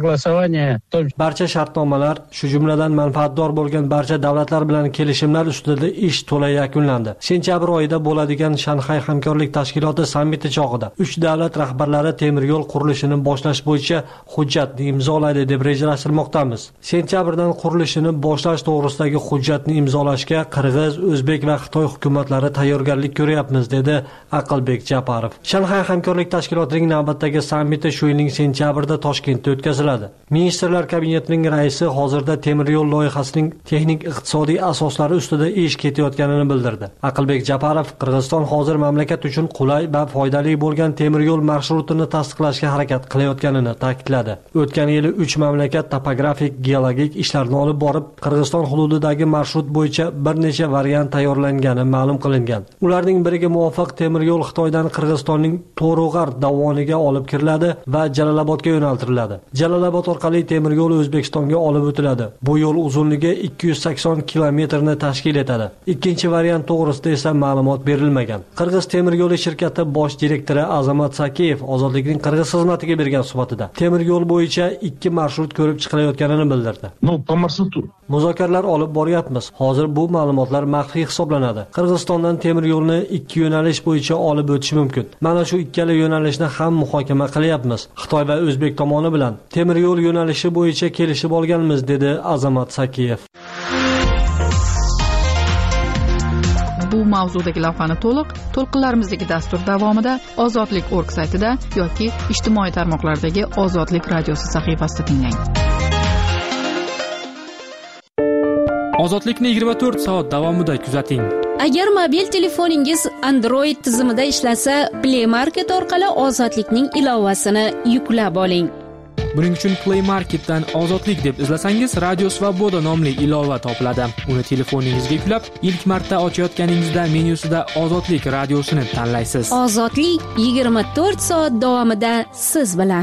Barcha shartnomalar, shu jumladan manfaatdor bo'lgan barcha davlatlar bilan kelishimlar ustida ish to'la yakunlandi. Sentyabr oyida bo'ladigan Shanxay hamkorlik tashkiloti sammiti chog'ida 3 davlat rahbarlari temir yo'l qurilishini boshlash bo'yicha hujjatni imzolaydi deb rejalashtirmoqdamiz. Sentyabrdan qurilishini boshlash to'g'risidagi hujjatni imzolashga Qirg'iz, O'zbek va Xitoy hukumatlari tayyorgarlik ko'ryapmiz, dedi Aqlbek Japarov. Shanxay hamkorlik tashkilotining navbatdagi sammiti shu yilning sentyabrida Toshkentda o'tkaziladi. Ministrlar kabinetining raisi hozirda temir yo'l loyihasining texnik iqtisodiy asoslari ustida ish ketayotganini bildirdi. Aqlbek Japarov Qirg'iziston hozir mamlakat uchun qulay va foydali bo'lgan temir yo'l marshrutini tasdiqlashga harakat qilayotganini ta'kidladi. O'tgan yili 3 mamlakat topografik, geologik ishlarni olib borib, Qirg'iziston hududidagi marshrut bo'yicha bir necha variant tayyorlangani ma'lum qilingan. Ularning biriga muvofiq temir yo'l Xitoydan Qirg'izistonning To'rug'ar dovoniga olib kiriladi va Jalolobodga yo'naltiriladi. Jalolobod orqali temir yo'l O'zbekistonga olib o'tiladi. Bu yo'l uzunligi uzunligi 280 kilometrni tashkil etadi. Ikkinchi variant to'g'risida esa ma'lumot berilmagan. Qirg'iz temir yo'li shirkati bosh direktori Azamat Sakiyev Ozodlikning Qirg'iz xizmatiga bergan suhbatida temir yo'l bo'yicha 2 marshrut ko'rib chiqilayotganini bildirdi. по маршруту. Muzokaralar olib boryapmiz. Hozir bu ma'lumotlar maxfiy hisoblanadi. Qirg'izistondan temir yo'lni 2 yo'nalish bo'yicha olib o'tish mumkin. Mana shu ikkala yo'nalishni ham muhokama qilyapmiz. Xitoy va O'zbek tomoni bilan temir yo'l yo'nalishi bo'yicha kelishib olganmiz, dedi Azamat Sakiyev. Bu mavzudagi lavhani to'lqinlarimizdagi dastur davomida ozodlik.org saytida yoki ijtimoiy tarmoqlardagi Ozodlik radiosi sahifasida tinglang. Ozodlikni 24 soat davomida kuzating. Agar mobil telefoningiz Android tizimida ishlasa, Play Market orqali Ozodlikning ilovasini yuklab oling. Buning uchun Play Marketdan Ozodlik deb izlasangiz, Radio Svoboda nomli ilova topiladi. Uni telefoningizga yuklab, ilk marta ochayotganingizda menyusida Ozodlik radiosini tanlaysiz. Ozodlik 24 soat davomida siz bilan.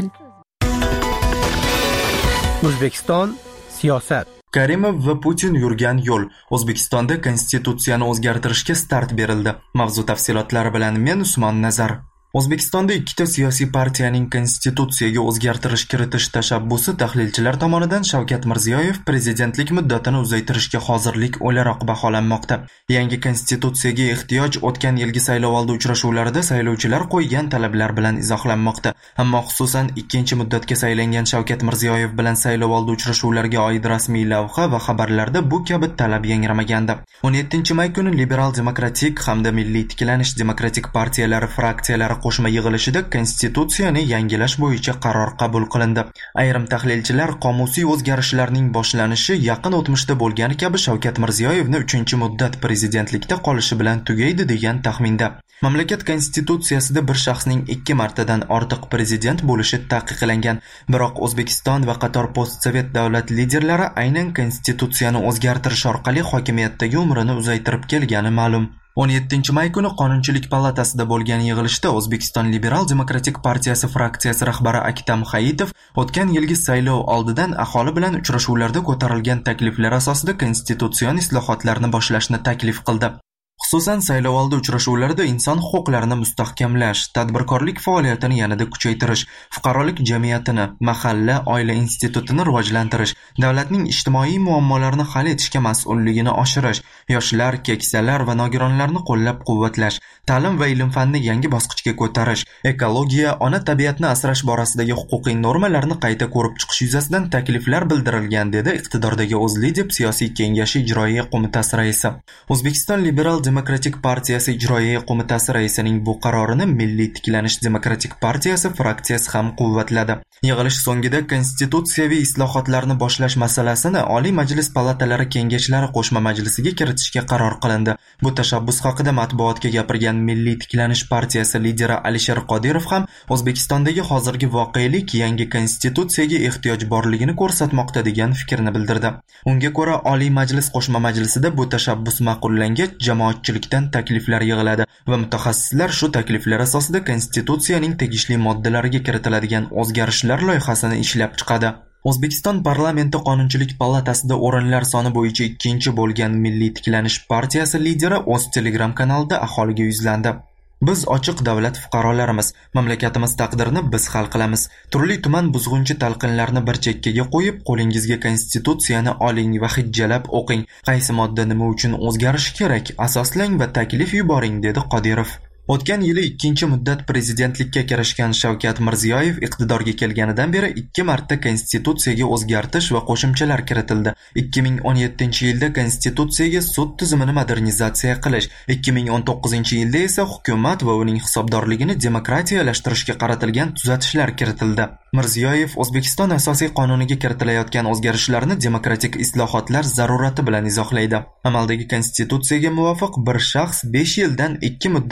O'zbekiston siyosat. Karimov va Putin yurgan yo'l. O'zbekistonda konstitutsiyani o'zgartirishga start berildi. Mavzu tafsilotlari bilan men Usmon Nazar. O'zbekistonda ikkita siyosiy partiyaning konstitutsiyaga o'zgartirish kiritish tashabbusi tahlilchilar tomonidan Shavkat Mirziyoyev prezidentlik muddatini uzaytirishga hozirlik o'laroq baholanmoqda. Yangi konstitutsiyaga ehtiyoj o'tgan yilgi saylovoldi uchrashuvlarida saylovchilar qo'ygan talablar bilan izohlanmoqda. Ammo xususan ikkinchi muddatga saylangan Shavkat Mirziyoyev bilan saylovoldi uchrashuvlariga oid rasmiy lavha va xabarlarda bu kabi talab yangramagandi. 17-may kuni Liberal demokratik hamda Milliy tiklanish demokratik partiyalari fraksiyalari qo'shma yig'ilishida konstitutsiyani yangilash bo'yicha qaror qabul qilindi. Ayrim tahlilchilar qomusiy o'zgarishlarning boshlanishi yaqin o'tmishda bo'lgani kabi Shavkat Mirziyoyevni 3-muddat prezidentlikda qolishi bilan tugaydi degan taxminda. Mamlakat konstitutsiyasida bir shaxsning 2 martadan ortiq prezident bo'lishi taqiqlangan. Biroq O'zbekiston va qator postsovet davlat liderlari aynan konstitutsiyani o'zgartirish orqali hokimiyatdagi umrini uzaytirib kelgani ma'lum. 17-may kuni Qonunchilik palatasida bo'lgan yig'ilishda O'zbekiston Liberal demokratik partiyasi fraksiyasi rahbari Aktam Hayitov o'tgan yilgi saylov oldidan aholi bilan uchrashuvlarda ko'tarilgan takliflar asosida konstitutsion islohotlarni boshlashni taklif qildi. Xususan saylovoldi uchrashuvlarida inson huquqlarini mustahkamlash, tadbirkorlik faoliyatini yanada kuchaytirish, fuqarolik jamiyatini, mahalla, oila institutini rivojlantirish, davlatning ijtimoiy muammolarini hal etishga mas'ulligini oshirish, yoshlar, keksalar va nogironlarni qo'llab-quvvatlash, ta'lim va ilm-fanni yangi bosqichga ko'tarish, ekologiya, ona tabiatni asrash borasidagi huquqiy normalarni qayta ko'rib chiqish yuzasidan takliflar bildirilgan, dedi iqtidordagi O'zLidep siyosiy kengashi ijroiya qo'mitasi raisi. O'zbekiston Liberal demokratik partiyasi ijroiya qo'mitasi raisining bu qarorini Milliy tiklanish demokratik partiyasi fraksiyasi ham quvvatladi. Yig'ilish so'ngida konstitutsiyaviy islohotlarni boshlash masalasini Oliy Majlis palatalari kengashlari qo'shma majlisiga kiritishga qaror qilindi. Bu tashabbus haqida matbuotga gapirgan Milliy tiklanish partiyasi lideri Alisher Qodirov ham O'zbekistondagi hozirgi voqelik yangi konstitutsiyaga ehtiyoj borligini ko'rsatmoqda degan fikrni bildirdi. Unga ko'ra Oliy Majlis qo'shma majlisida bu tashabbus ma'qullangach, jamoatchilikdan takliflar yig'iladi va mutaxassislar shu takliflar asosida konstitutsiyaning tegishli moddalariga kiritiladigan o'zgarishlar loyihasini ishlab chiqadi. O'zbekiston parlamenti Qonunchilik palatasida o'rinlar soni bo'yicha ikkinchi bo'lgan Milliy tiklanish partiyasi lideri o'z Telegram kanalida aholiga yuzlandi. Biz ochiq davlat fuqarolarimiz, mamlakatimiz taqdirini biz hal qilamiz. Turli tuman buzg'unchi talqinlarni bir chekkaga qo'yib, qo'lingizga konstitutsiyani oling va hijjalab o'qing. Qaysi modda nima uchun o'zgarishi kerak, asoslang va taklif yuboring, dedi Qodirov. O'tgan yili 2-muddat prezidentlikka kirishgan Shavkat Mirziyoyev iqtidorga kelganidan beri 2 marta konstitutsiyaga o'zgartish va qo'shimchalar kiritildi. 2017-yilda konstitutsiyaga sud tizimini modernizatsiya qilish, 2019-yilda esa hukumat va uning hisobdorligini demokratiyalashtirishga qaratilgan tuzatishlar kiritildi. Mirziyoyev O'zbekiston asosiy qonuniga kiritilayotgan o'zgarishlarni demokratik islohotlar zarurati bilan izohlaydi. Amaldagi konstitutsiyaga muvofiq bir shaxs 5 yildan 2 muddat prezident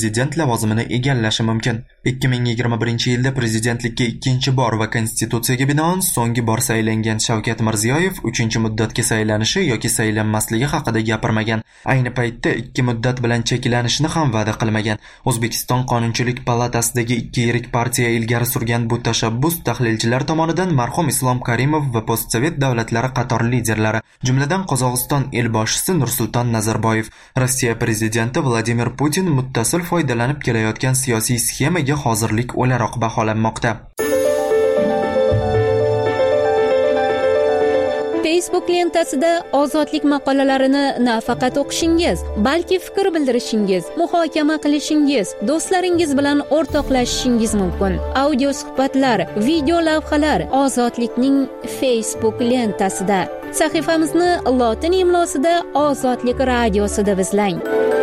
prezident lavozimini egallashi mumkin. 2021-yilda prezidentlikka ikkinchi bor va konstitutsiyaga binoan so'nggi bor saylangan Shavkat Mirziyoyev 3-muddatga saylanishi yoki saylanmasligi haqida gapirmagan. Ayni paytda 2 muddat bilan cheklanishini ham va'da qilmagan. O'zbekiston Qonunchilik palatasidagi 2 yirik partiya ilgari surgan bu tashabbus tahlilchilar tomonidan marhum Islom Karimov va postsovet davlatlari qator liderlari, jumladan Qozog'iston elboshisi Nursulton Nazarboyev, Rossiya prezidenti Vladimir Putin muttasil foydalanib kelayotgan siyosiy sxemaga hozirlik o'laroq baholanmoqda. Facebook lentasida ozodlik maqolalarini nafaqat o'qishingiz, balki fikr bildirishingiz, muhokama qilishingiz, do'stlaringiz bilan o'rtoqlashishingiz mumkin. Audio suhbatlar, video lavhalar Ozodlikning Facebook lentasida. Sahifamizni lotin imlosida Ozodlik radiosida izlang.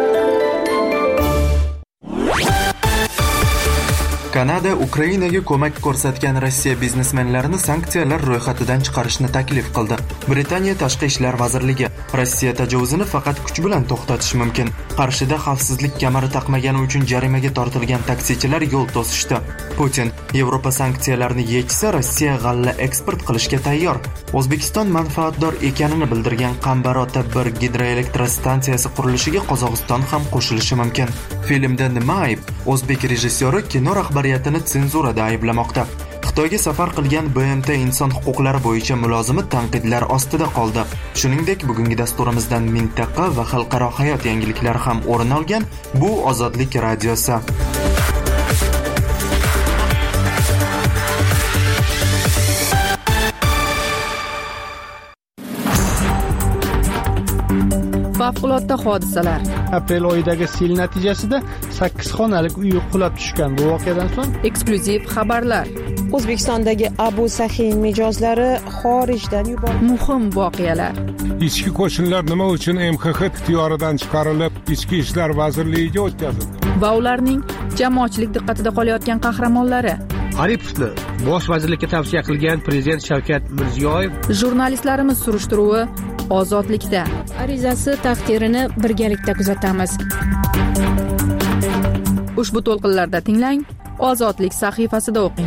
Kanada Ukrainaga ko'mak ko'rsatgan Rossiya biznesmenlarini sanksiyalar ro'yxatidan chiqarishni taklif qildi. Britaniya Tashqi ishlar vazirligi Rossiya tajovuzini faqat kuch bilan to'xtatish mumkin. Qarshida xavfsizlik kamari taqmagani uchun jarimaga tortilgan taksichilar yo'l to'sishdi. Putin Yevropa sanksiyalarni yechsa, Rossiya g'alla eksport qilishga tayyor. O'zbekiston manfaatdor ekanini bildirgan Qambarota 1 gidroelektrostansiyasi qurilishiga Qozog'iston ham qo'shilishi mumkin. Filmda nima ayb? O'zbek rejissyori kino rahbariyatini senzurada ayblamoqda. Xitoyga safar qilgan BMT inson huquqlari bo'yicha mulozimi tanqidlar ostida qoldi. Shuningdek, bugungi dasturimizdan mintaqa va xalqaro hayot yangiliklari ham o'rin olgan. Bu Ozodlik radiosi. Favqulodda hodisalar. Aprel oyidagi sel natijasida 8 xonalik uy qulab tushgan. Bu voqeadan so'ng eksklyuziv xabarlar. O'zbekistondagi Abu Sahin mijozlari xorijdan yuborildi. Muhim voqealar. Ichki qo'shinlar nima uchun MXX ixtiyoridan chiqarilib, Ichki ishlar vazirligiga o'tkazildi? Va ularning jamoatchilik diqqatida qolayotgan qahramonlari. Aripovni bosh vazirlikka tavsiya qilgan prezident Shavkat Mirziyoyev. Jurnalistlarimiz surishtiruvi Ozodlikda. Arizasi taqdirini birgalikda kuzatamiz. Ushbu to'lqinlarda tinglang, Ozodlik sahifasida o'qing.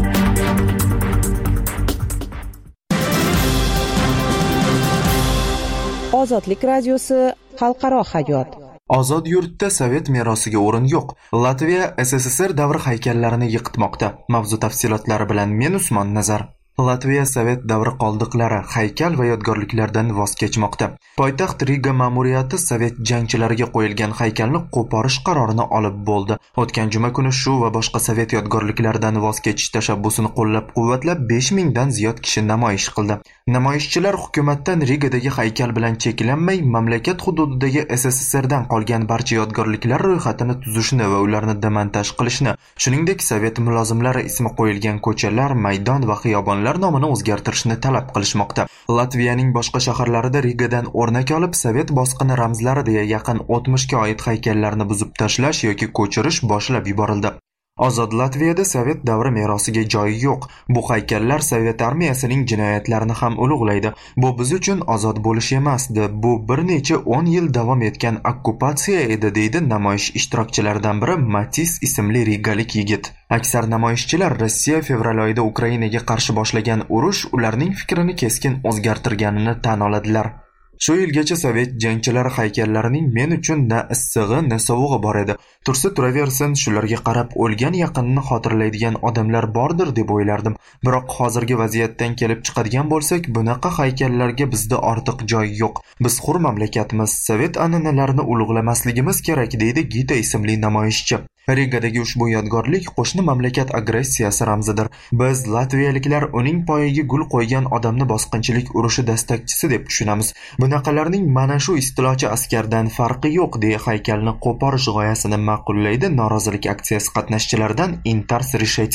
Ozodlik radiosi xalqaro hayot. Ozod yurtda Sovet merosiga o'rin yo'q. Latviya SSSR davri haykallarini yiqitmoqda. Mavzu tafsilotlari bilan men Usmon Nazar. Latviya Sovet davri qoldiqlari, haykal va yodgorliklardan voz kechmoqda. Poytaxt Riga ma'muriyati Sovet jangchilariga qo'yilgan haykalni qo'porish qarorini olib bo'ldi. O'tgan juma kuni shu va boshqa Sovet yodgorliklaridan voz kechish tashabbusini qo'llab-quvvatlab 5000 dan ziyod kishi namoyish qildi. Namoyishchilar hukumatdan Rigadagi haykal bilan cheklanmay, mamlakat hududidagi SSSRdan qolgan barcha yodgorliklar ro'yxatini tuzishni va ularni demontaj qilishni, shuningdek Sovet mulozimlari ismi qo'yilgan ko'chalar, maydon va xiyobonlar nomini o'zgartirishni talab qilishmoqda. Latviyaning boshqa shaharlarida Rigadan o'rnak olib Sovet bosqini ramzlari deya yaqin 60 ga oid haykallarni buzib tashlash yoki ko'chirish boshlab yuborildi. Ozod Latviyada Sovet davri merosiga joyi yo'q. Bu haykallar Sovet armiyasining jinoyatlarini ham ulug'laydi. Bu biz uchun ozod bo'lish emasdi. Bu bir necha 10 yil davom etgan okkupatsiya edi, deydi namoyish ishtirokchilaridan biri Matis ismli rigalik yigit. Aksar namoyishchilar Rossiya fevral oyida Ukrainaga qarshi boshlagan urush ularning fikrini keskin o'zgartirganini tan oladilar. Shu yilgacha Sovet jangchilari haykallarining men uchun na issig'i, na sovug'i bor edi. Tursa turaversin, shularga qarab o'lgan yaqinni xotirlaydigan odamlar bordir deb o'ylardim. Biroq hozirgi vaziyatdan kelib chiqadigan bo'lsak, bunaqa haykallarga bizda ortiq joy yo'q. Biz hur mamlakatmiz, Sovet an'analarini ulug'lamasligimiz kerak, deydi Gita ismli namoyishchi. Rigadagi ushbu yodgorlik qo'shni mamlakat agressiyasi ramzidir. Biz latviyaliklar uning poyiga gul qo'ygan odamni bosqinchilik urushi dastakchisi deb tushunamiz. Bunaqalarning mana shu istilochi askardan farqi yo'q, deya haykalni qo'porish g'oyasini ma'qullaydi norozilik aksiyasi qatnashchilaridan Intars Rishetins.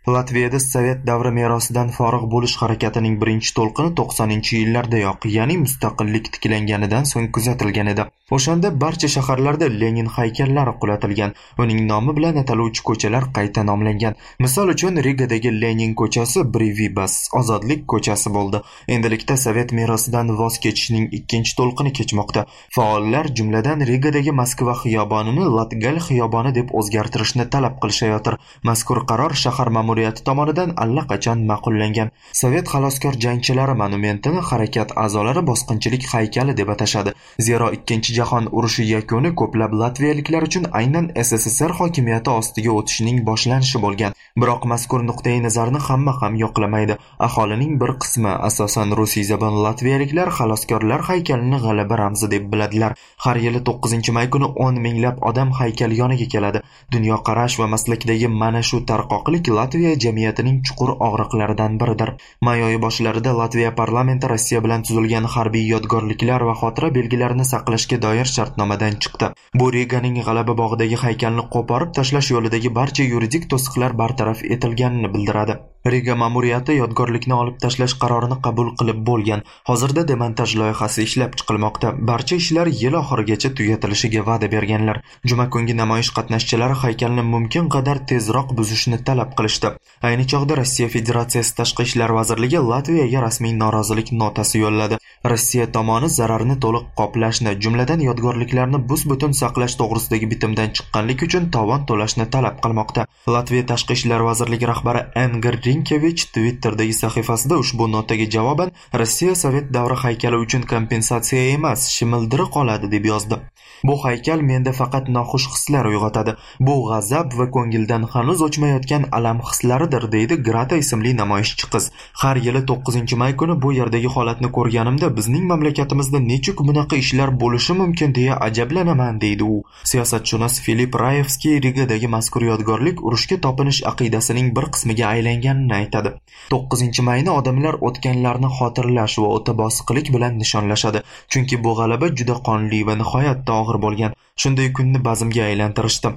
Latviyada Sovet davri merosidan forig' bo'lish harakatining birinchi to'lqini 90-yillardayoq, ya'ni mustaqillik tiklanganidan so'ng kuzatilgan edi. O'shanda barcha shaharlarda Lenin haykallari qulatilgan, uning nomi bilan ataluvchi ko'chalar qayta nomlangan. Misol uchun Rigadagi Lenin ko'chasi Brivibas, Ozodlik ko'chasi bo'ldi. Endilikda Sovet merosidan voz kechishning ikkinchi to'lqini kechmoqda. Faollar jumladan Rigadagi Moskva xiyobonini Latgal xiyoboni deb o'zgartirishni talab qilishayotir. Mazkur qaror shahar ma'muriyati tomonidan allaqachon ma'qullangan. Sovet xaloskor jangchilari monumentini harakat a'zolari bosqinchilik haykali deb atashadi. Zero ikkinchi jahon urushi yakuni ko'plab latviyaliklar uchun aynan SSSR hokimiyati ostiga o'tishining boshlanishi bo'lgan. Biroq mazkur nuqtai nazarni hamma ham yoqlamaydi. Aholining bir qismi, asosan rusiyzabon latviyaliklar, xaloskorlar haykalini g'alaba ramzi deb biladilar. Har yili 9-may kuni 10 minglab odam haykal yoniga keladi. Dunyoqarash va maslakdagi mana shu tarqoqlik Latviya jamiyatining chuqur og'riqlaridan biridir. May oyi boshlarida Latviya parlamenti Rossiya bilan tuzilgan harbiy yodgorliklar va xotira belgilarini saqlashga doir shartnomadan chiqdi. Bu Riganing G'alaba bog'idagi haykalni qo'porib tashlash yo'lidagi barcha yuridik to'siqlar bartaraf etilganini bildiradi. Riga ma'muriyati yodgorlikni olib tashlash qarorini qabul qilib bo'lgan. Hozirda demontaj loyihasi ishlab chiqilmoqda. Barcha ishlar yil oxirigacha tugatilishiga va'da berganlar. Juma kungi namoyish qatnashchilari haykalni mumkin qadar tezroq buzishni talab qilishdi. Ayni chog'da Rossiya Federatsiyasi Tashqi ishlar vazirligi Latviyaga rasmiy norozilik notasi yo'lladi. Rossiya tomoni zararni to'liq qoplashni, jumladan yodgorliklarni bus-butun saqlash to'g'risidagi bitimdan chiqqanlik uchun tovon to'lashni talab qilmoqda. Latviya Tashqi ishlar vazirligi rahbari Engir Rinkevich Twitter'dagi sahifasida ushbu notaga javoban Rossiya Sovet davri haykali uchun kompensatsiya emas, shimildiri qoladi deb yozdi. Bu haykal menda faqat noxush hislar uyg'otadi. Bu g'azab va ko'ngildan hanuz o'chmayotgan alam hislaridir, deydi Grata ismli namoyishchi qiz. Har yili 9-may kuni bu yerdagi holatni ko'rganimda bizning mamlakatimizda nechuk bunaqa ishlar bo'lishi mumkin deya ajablanaman, deydi u. Siyosatshunos Filip Rayevskiy Rigadagi mazkur yodgorlik urushga topinish aqidasining bir qismiga aylanganini aytadi. 9-mayni odamlar o'tganlarni xotirlash va o'ta bosiqlik bilan nishonlashadi. Chunki bu g'alaba juda qonli va nihoyatda og'ir bo'lgan. Shunday kunni bazmga aylantirishdi.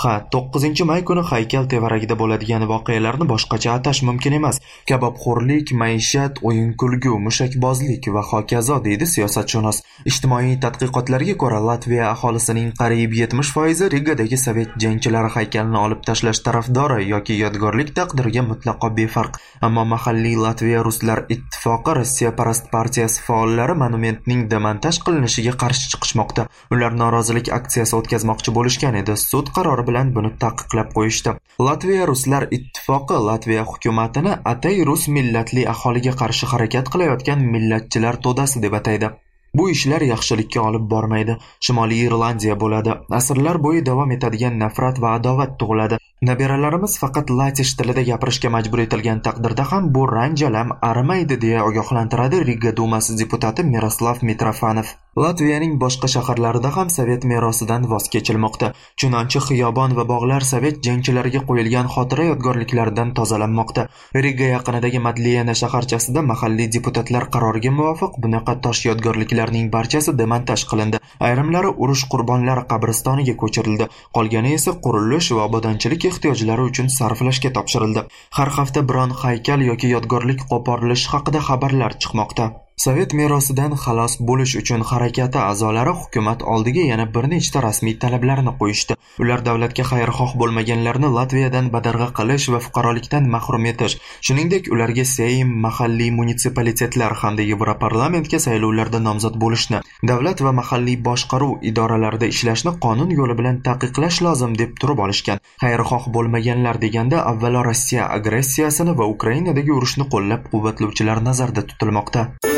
9-may kuni haykal tevaragida bo'ladigan voqealarni boshqacha atash mumkin emas. Kabobxo'rlik, maishat, o'yin-kulgu, mushakbozlik va hokazo, deydi siyosatshunos. Ijtimoiy tadqiqotlarga ko'ra, Latviya aholisining qariyb 70% Rigadagi sovet jangchilari haykalini olib tashlash tarafdori yoki yodgorlik taqdiriga mutlaqo befarq. Ammo mahalliy Latviya Ruslar ittifoqi Rossiya parast partiyasi faollari monumentning demontaj qilinishiga qarshi chiqishmoqda. Ular norozilik aksiyasi o'tkazmoqchi bo'lishgan edi. Sud qarori bilan buni taqiqlab qo'yishdi. Latviya Ruslar ittifoqi Latviya hukumatini atay rus millatli aholiga qarshi harakat qilayotgan millatchilar to'dasi deb ataydi. Bu ishlar yaxshilikka olib bormaydi. Shimoliy Irlandiya bo'ladi. Asrlar bo'yi davom etadigan nafrat va adovat tug'iladi. Nabiralarimiz faqat latish tilida gapirishga majbur etilgan taqdirda ham bu ranjalam arimaydi deya ogohlantiradi Riga dumasi deputati Miroslav Mitrofanov. Latviyaning boshqa shaharlarida ham sovet merosidan voz kechilmoqda. Chunonchi xiyobon va bog'lar sovet jangchilariga qo'yilgan xotira yodgorliklaridan tozalanmoqda. Riga yaqinidagi Madliyana shaharchasida mahalliy deputatlar qaroriga muvofiq bunaqa tosh yodgorliklarning barchasi demontaj qilindi. Ayrimlari urush qurbonlari qabristoniga ko'chirildi. Qolgani esa qurilish va obodonchilik ehtiyojlari uchun sarflashga topshirildi. Har hafta biron haykal yoki yodgorlik qo'porilishi haqida xabarlar chiqmoqda. Sovet merosidan xalos bo'lish uchun harakati a'zolari hukumat oldiga yana bir nechta rasmiy talablarni qo'yishdi. Ular davlatga xayrixoh bo'lmaganlarni Latviyadan badarg'a qilish va fuqarolikdan mahrum etish, shuningdek ularga Seym, mahalliy munitsipalitetlar hamda Yevroparlamentga saylovlarda nomzod bo'lishni, davlat va mahalliy boshqaruv idoralarida ishlashni qonun yo'li bilan taqiqlash lozim deb turib olishgan. Xayrixoh bo'lmaganlar deganda avvalo Rossiya agressiyasini va Ukrainadagi urushni qo'llab-quvvatlovchilar nazarda tutilmoqda.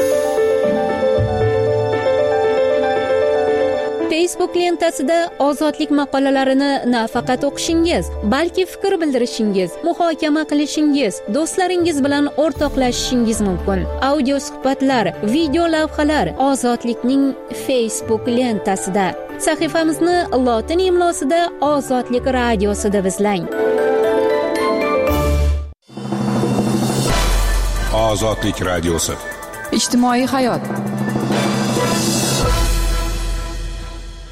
Facebook lentasida ozodlik maqolalarini nafaqat o'qishingiz, balki fikr bildirishingiz, muhokama qilishingiz, do'stlaringiz bilan o'rtoqlashishingiz mumkin. Audio suhbatlar, video lavhalar Ozodlikning Facebook lentasida. Sahifamizni lotin imlosida Ozodlik radiosida izlang. Ozodlik radiosi. Ijtimoiy hayot.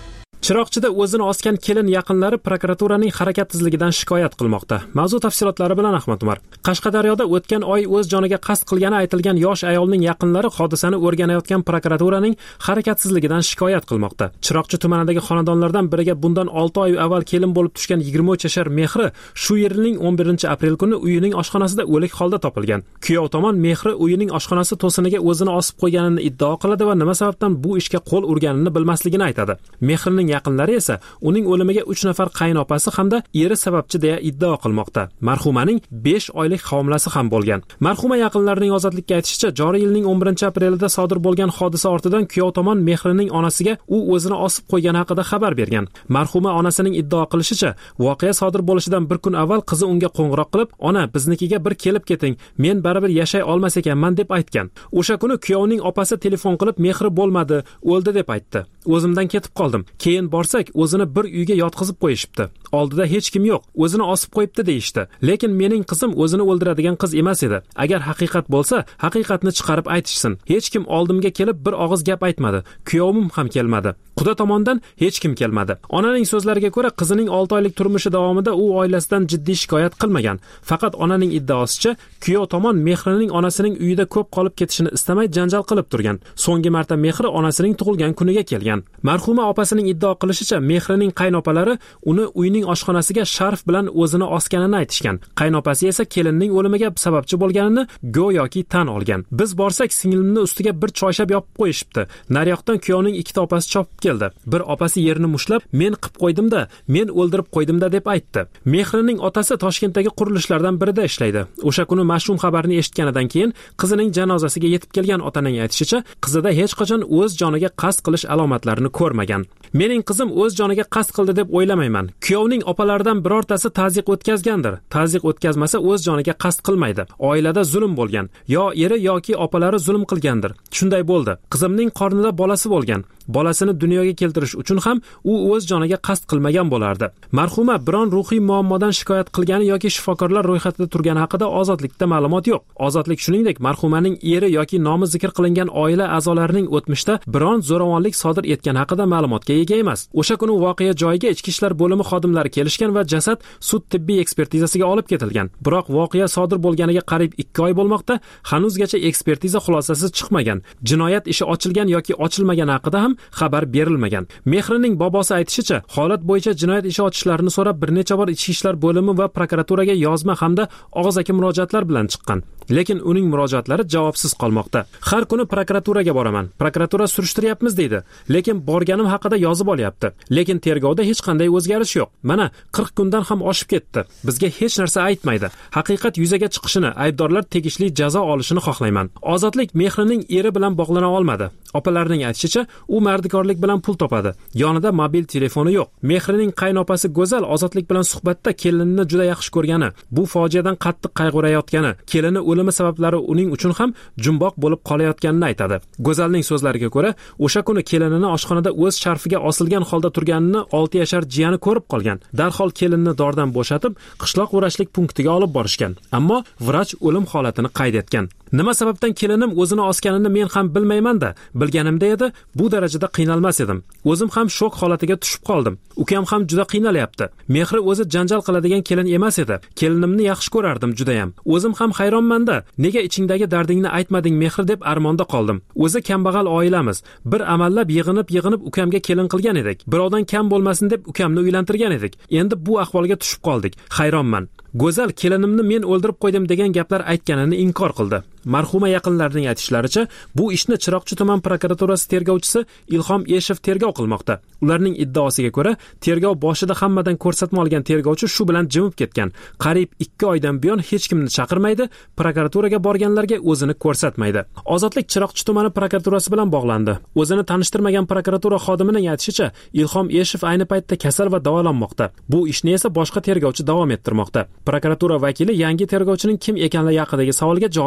Chiroqchida o'zini osgan kelin yaqinlari prokuraturaning harakat tezligidan shikoyat qilmoqda. Mavzu tafsilotlari bilan Ahmad Umar. Qashqadaryoda o'tgan oy o'z joniga qasd qilgani aytilgan yosh ayolning yaqinlari hodisani o'rganayotgan prokuraturaning harakatsizligidan shikoyat qilmoqda. Chiroqchi tumanidagi xonadonlardan biriga bundan 6 oy avval kelin bo'lib tushgan 23 yashar Mehri shu yilning 11-aprel kuni uyining oshxonasida o'lik holda topilgan. Kuyov tomon Mehri uyining oshxonasi to'siniga o'zini osib qo'yganini iddao qiladi va nima sababdan bu ishga qo'l urganini bilmasligini aytadi. Mehrining yaqinlari esa uning o'limiga 3 nafar qaynopasi hamda eri sababchi deya iddao qilmoqda. Marhumaning 5 oylik homilasi ham bo'lgan. Marhuma yaqinlarining ozodlikka aytishicha, joriy yilning 11-aprelida sodir bo'lgan hodisa ortidan kuyov tomon Mehrining onasiga u o'zini osib qo'ygani haqida xabar bergan. Marhuma onasining iddao qilishicha, voqea sodir bo'lishidan bir kun avval qizi unga qo'ng'iroq qilib, "Ona, biznikiga bir kelib keting, men baribir yashay olmas ekanman" deb aytgan. O'sha kuni kuyovning opasi telefon qilib, "Mehri bo'lmadi, o'ldi" deb aytdi. "O'zimdan ketib qoldim. Keyin borsak, o'zini bir uyga yotqizib qo'yishibdi. Oldida hech kim yo'q, o'zini osib qo'yibdi" deyishdi. Lekin mening qizim o'zini o'ldiradigan qiz emas edi. Agar haqiqat bo'lsa, haqiqatni chiqarib aytishsin. Hech kim oldimga kelib bir og'iz gap aytmadi. Kuyovim ham kelmadi. Quda tomondan hech kim kelmadi. Onaning so'zlariga ko'ra, qizining 6 oylik turmushi davomida u oilasidan jiddiy shikoyat qilmagan. Faqat onaning iddaosicha, kuyov tomon Mehrining onasining uyida ko'p qolib ketishini istamay janjal qilib turgan. So'nggi marta Mehri onasining tug'ilgan kuniga kelgan. Marhuma opasining iddao qilishicha, Mehrining qaynopalari uni uyning oshxonasiga sharf bilan o'zini osganini aytishgan. Qaynopasi esa kelinning o'limiga sababchi bo'lganini go'yoki tan olgan. "Biz borsak, singlimni ustiga bir choyshab yopib qo'yishibdi. Naryoqdan kuyovning ikkita opasi chopib keldi. Bir opasi yerini mushlab, men qilib qo'ydim-da, men o'ldirib qo'ydim-da" deb aytdi. Mehrining otasi Toshkentdagi qurilishlardan birida ishlaydi. O'sha kuni mash'um xabarni eshitganidan keyin qizining janozasiga yetib kelgan otaning aytishicha, qizida hech qachon o'z joniga qasd qilish alomatlarini ko'rmagan. "Mening qizim o'z joniga qasd qildi deb o'ylamayman. Kuyovning opalaridan birortasi ta'ziq o'tkazgandir. Ta'ziq o'tkazmasa o'z joniga qasd qilmaydi. Oilada zulm bo'lgan. Yo eri yoki opalari zulm qilgandir. Shunday bo'ldi. Qizimning qornida bolasi bo'lgan. Bolasini dunyoga keltirish uchun ham u o'z joniga qasd qilmagan bo'lardi." Marhuma biron ruhiy muammodan shikoyat qilgani yoki shifokorlar ro'yxatida turgani haqida Ozodlikda ma'lumot yo'q. Ozodlik shuningdek marhumaning eri yoki nomi zikr qilingan oila a'zolarining o'tmishda biron zo'ravonlik sodir etgani haqida ma'lumotga ega emas. O'sha kuni voqea joyiga Ichki ishlar bo'limi xodimlari kelishgan va jasad sud tibbiy ekspertizasiga olib ketilgan. Biroq voqea sodir bo'lganiga qariyb 2 oy bo'lmoqda, hanuzgacha ekspertiza xulosasi chiqmagan. Jinoyat ishi ochilgan yoki ochilmagani haqida ham xabar berilmagan. Mehrining bobosi aytishicha, holat bo'yicha jinoyat ishi ochishlarini so'rab bir necha bor Ichki ishlar bo'limi va prokuraturaga yozma hamda og'zaki murojaatlar bilan chiqqan. Lekin uning murojaatlari javobsiz qolmoqda. "Har kuni prokuraturaga boraman. Prokuratura surishtiryapmiz" deydi. Lekin borganim haqida yozib olyapti. Lekin tergovda hech qanday o'zgarish yo'q. Mana 40 kundan ham oshib ketdi. Bizga hech narsa aytmaydi. Haqiqat yuzaga chiqishini, aybdorlar tegishli jazo olishini xohlayman. Ozodlik Mehrining eri bilan bog'lana olmadi. Opalarining aytishicha, u mardikorlik bilan pul topadi. Yonida mobil telefoni yo'q. Mehrining qaynopasi Go'zal Ozodlik bilan suhbatda kelinini juda yaxshi ko'rgani, bu fojiadan qattiq qayg'urayotgani, kelini o'limi sabablari uning uchun ham jumboq bo'lib qolayotganini aytadi. Go'zalning so'zlariga ko'ra, o'sha kuni kelinini oshxonada o'z sharfiga osilgan holda turganini 6 yashar jiyani ko'rib qolgan. Darhol kelinni dordan bo'shatib, qishloq vrachlik punktiga olib borishgan. Ammo vrach o'lim holatini qayd etgan. "Nima sababdan kelinim o'zini osganini men ham bilmayman-da. Bilganimda edi, bu darajada qiynalmas edim. O'zim ham shok holatiga tushib qoldim. Ukam ham juda qiynalyapti. Mehri o'zi janjal qiladigan kelin emas edi. Kelinimni yaxshi ko'rardim juda ham. O'zim ham hayronman-da. Nega ichingdagi dardingni aytmading Mehri deb armonda qoldim. O'zi kambag'al oilamiz. Bir amallab yig'inib ukamga kelin qilgan edik. Birovdan kam bo'lmasin deb ukamni uylantirgan edik. Endi bu ahvolga tushib qoldik. Hayronman." Go'zal kelinimni men o'ldirib qo'ydim degan gaplar aytganini inkor qildi. Marhuma yaqinlarining aytishlaricha, bu ishni Chiroqchi tuman prokuraturasi tergovchisi Ilhom Eshev tergov qilmoqda. Ularning iddaosiga ko'ra, tergov boshida hammadan ko'rsatma olgan tergovchi shu bilan jimib ketgan. Qariyb 2 oydan buyon hech kimni chaqirmaydi, prokuraturaga borganlarga o'zini ko'rsatmaydi. Ozodlik Chiroqchi tumani prokuraturasi bilan bog'landi. O'zini tanishtirmagan prokuratura xodimining aytishicha, Ilhom Eshev ayni paytda kasal va davolanmoqda. Bu ishni esa boshqa tergovchi davom ettirmoqda. Prokuratura vakili yangi tergovchining kim ekanligi haqidagi savolga javob berishdan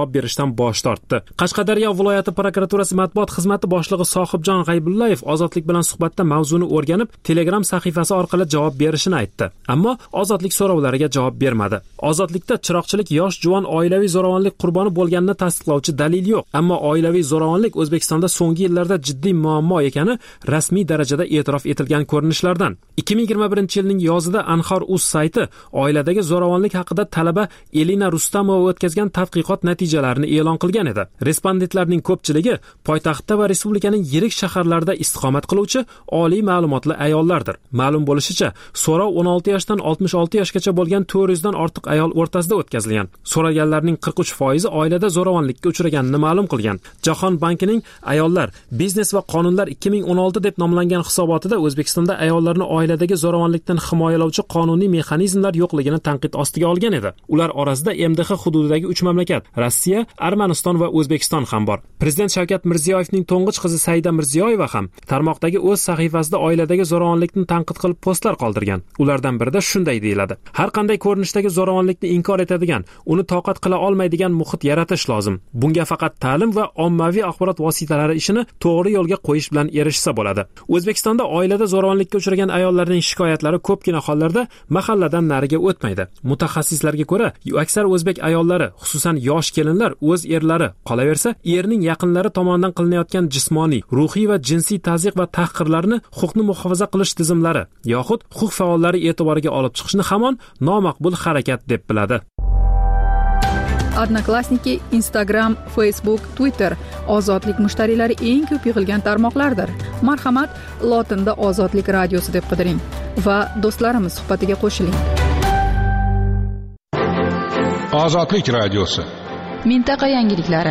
ham bosh tortdi. Qashqadaryo viloyati prokuraturasi matbuot xizmati boshlig'i Sohibjon G'aybullayev Ozodlik bilan suhbatda mavzuni o'rganib, Telegram sahifasi orqali javob berishini aytdi. Ammo Ozodlik so'rovlariga javob bermadi. Ozodlikda chiroqchilik yosh juvon oilaviy zo'ravonlik qurboni bo'lganini tasdiqlovchi dalil yo'q. Ammo oilaviy zo'ravonlik O'zbekistonda so'nggi yillarda jiddiy muammo ekani rasmiy darajada e'tirof etilgan ko'rinishlardan. 2021-yilning yozida Anhor.uz sayti oiladagi zo'ravonlik haqida talaba Elina Rustamova o'tkazgan tadqiqot natijalarini e'lon qilgan edi. Respondentlarning ko'pchiligi poytaxtda va respublikaning yirik shaharlarida istiqomat qiluvchi oliy ma'lumotli ayollardir. Ma'lum bo'lishicha, so'rov 16 yoshdan 66 yoshgacha bo'lgan 400 dan ortiq ayol o'rtasida o'tkazilgan. So'raganlarning 43% oilada zo'ravonlikka uchraganini ma'lum qilgan. Jahon bankining ayollar, biznes va qonunlar 2016 deb nomlangan hisobotida O'zbekistonda ayollarni oiladagi zo'ravonlikdan himoyalovchi qonuniy mexanizmlar yo'qligini tanqid ostiga olgan edi. Ular orasida MDH hududidagi 3 mamlakat, Rossiya, Armaniston va O'zbekiston ham bor. Prezident Shavkat Mirziyoyevning to'ng'ich qizi Saida Mirziyoyeva ham tarmoqdagi o'z sahifasida oiladagi zo'ravonlikni tanqid qilib postlar qoldirgan. Ulardan birida shunday deyiladi: har qanday ko'rinishdagi zo'ravonlikni inkor etadigan, uni toqat qila olmaydigan muhit yaratish lozim. Bunga faqat ta'lim va ommaviy axborot vositalari ishini to'g'ri yo'lga qo'yish bilan erishsa bo'ladi. O'zbekistonda oilada zo'ravonlikka uchragan ayollarning shikoyatlari ko'pgina hollarda mahalladan nariga o'tmaydi. Mutaxassislarga ko'ra, aksar o'zbek ayollari, xususan yosh kelinlar o'z erlari, qolaversa erning yaqinlari tomonidan qilinayotgan jismoniy, ruhiy va jinsiy tazyiq va tahqirlarni huquqni muhofaza qilish tizimlari yoxud huquq faollari e'tiboriga olib chiqishni hamon nomaqbul harakat deb biladi. Odnoklassniki, Instagram, Facebook, Twitter ozodlik mushtariylari eng ko'p yig'ilgan tarmoqlardir. Marhamat, lotinda Ozodlik radiosi deb qidiring va do'stlarimiz suhbatiga qo'shiling. Ozodlik radiosi. Mintaqa yangiliklari.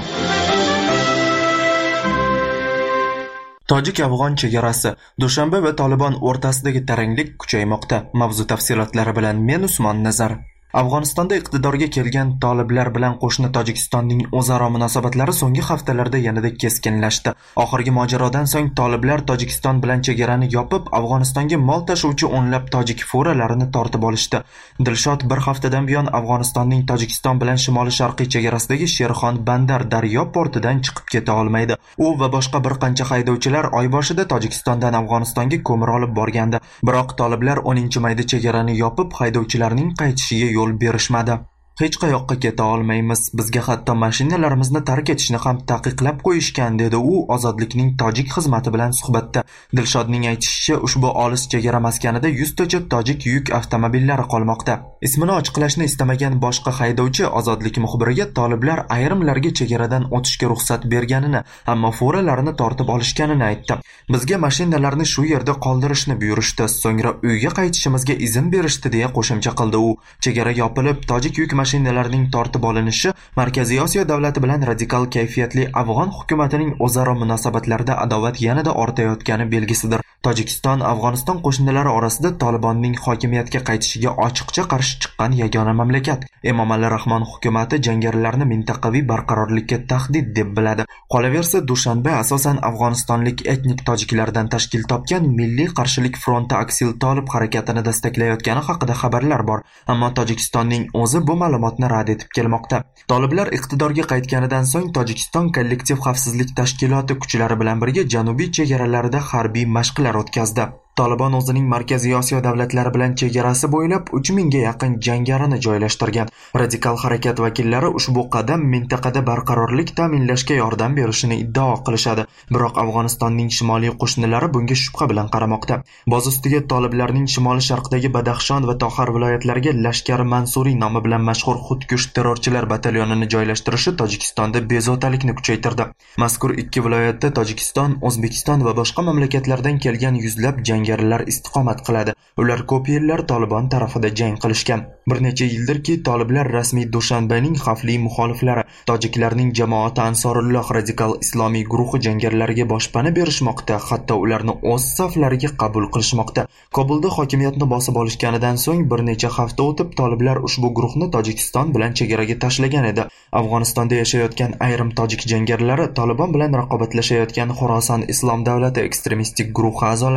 Tojik-afg'on chegarasi, Dushanbe va Tolibon o'rtasidagi taranglik kuchaymoqda. Mavzu tafsilotlari bilan men Usmon Nazar. Afg'onistonda iqtidorga kelgan toliblar bilan qo'shni Tojikistonning o'zaro munosabatlari so'nggi haftalarda yanada keskinlashdi. Oxirgi mojarodan so'ng toliblar Tojikiston bilan chegarani yopib, Afg'onistonga mol tashuvchi o'nlab tojik furalarini tortib olishdi. Dilshod bir haftadan buyon Afg'onistonning Tojikiston bilan shimoli-sharqiy chegarasidagi Sherxon Bandar daryo portidan chiqib keta olmaydi. U va boshqa bir qancha haydovchilar oy boshida Tojikistondan Afg'onistonga ko'mir olib borgandi. Biroq toliblar 10-mayda chegarani yopib, haydovchilarning qaytishiga yo'l berishmadi. Hech qayoqqa keta olmaymiz. Bizga hatto mashinalarimizni tark etishni ham taqiqlab qo'yishgan, dedi u Ozodlikning tojik xizmati bilan suhbatda. Dilshodning aytishicha, ushbu olis chegara maskanida 100 tacha tojik yuk avtomobillari qolmoqda. Ismini ochiqlashni istamagan boshqa haydovchi Ozodlik muxbiriga toliblar ayrimlarga chegaradan o'tishga ruxsat berganini, ammo furalarini tortib olishganini aytdi. Bizga mashinalarni shu yerda qoldirishni buyurishdi, so'ngra uyga qaytishimizga izn berishdi, deya qo'shimcha qildi u. Chegara yopilib, tojik yuk mashinalarning tortib olinishi Markaziy Osiyo davlati bilan radikal kayfiyatli afg'on hukumatining o'zaro munosabatlarida adovat yanada ortayotgani belgisidir. Tojikiston Afg'oniston qo'shnilari orasida Tolibonning hokimiyatga qaytishiga ochiqcha qarshi chiqqan yagona mamlakat. Emomali Rahmon hukumati jangarilarni mintaqaviy barqarorlikka tahdid deb biladi. Qolaversa, Dushanbe asosan afg'onistonlik etnik tojiklardan tashkil topgan Milliy qarshilik fronti Aksil Tolib harakatini destaklayotgani haqida xabarlar bor, ammo Tojikistonning o'zi bu ma'lumotni rad etib kelmoqda. Toliblar iqtidorga qaytganidan so'ng Tojikiston kollektiv xavfsizlik tashkiloti kuchlari bilan birga janubiy chegaralarida harbiy mashqlar o'tkazdi. Tolibon o'zining Markaziy Osiyo davlatlari bilan chegarasi bo'ylab 3000 ga yaqin jangarini joylashtirgan. Radikal harakat vakillari ushbu qadam mintaqada barqarorlik ta'minlashga yordam berishini iddao qilishadi. Biroq Afg'onistonning shimoliy qo'shnilari bunga shubha bilan qaramoqda. Boz ustiga toliblarning shimoli-sharqdagi Badaxshon va Toxar viloyatlariga Lashkar Mansuriy nomi bilan mashhur xudkush terrorchilar batalyonini joylashtirishi Tojikistonda bezovtalikni kuchaytirdi. Mazkur ikki viloyatda Tojikiston, O'zbekiston va boshqa mamlakatlardan kelgan yuzlab jangarilar istiqomat qiladi. Ular ko'p yillar Tolibon tarafida jang qilishgan. Bir necha yildirki, toliblar rasmiy Dushanbening xavfli muxoliflari, tojiklarning jamoati Ansorulloh radikal islomiy guruhi jangarilariga boshpana berishmoqda, hatto ularni o'z saflariga qabul qilishmoqda. Kobulda hokimiyatni bosib olishganidan so'ng bir necha hafta o'tib, toliblar ushbu guruhni Tojikiston bilan chegaraga tashlagan edi. Afg'onistonda yashayotgan ayrim tojik jangarilari Tolibon bilan raqobatlashayotgan Xorason Islom davlati ekstremistik guruhi a'zolaridir.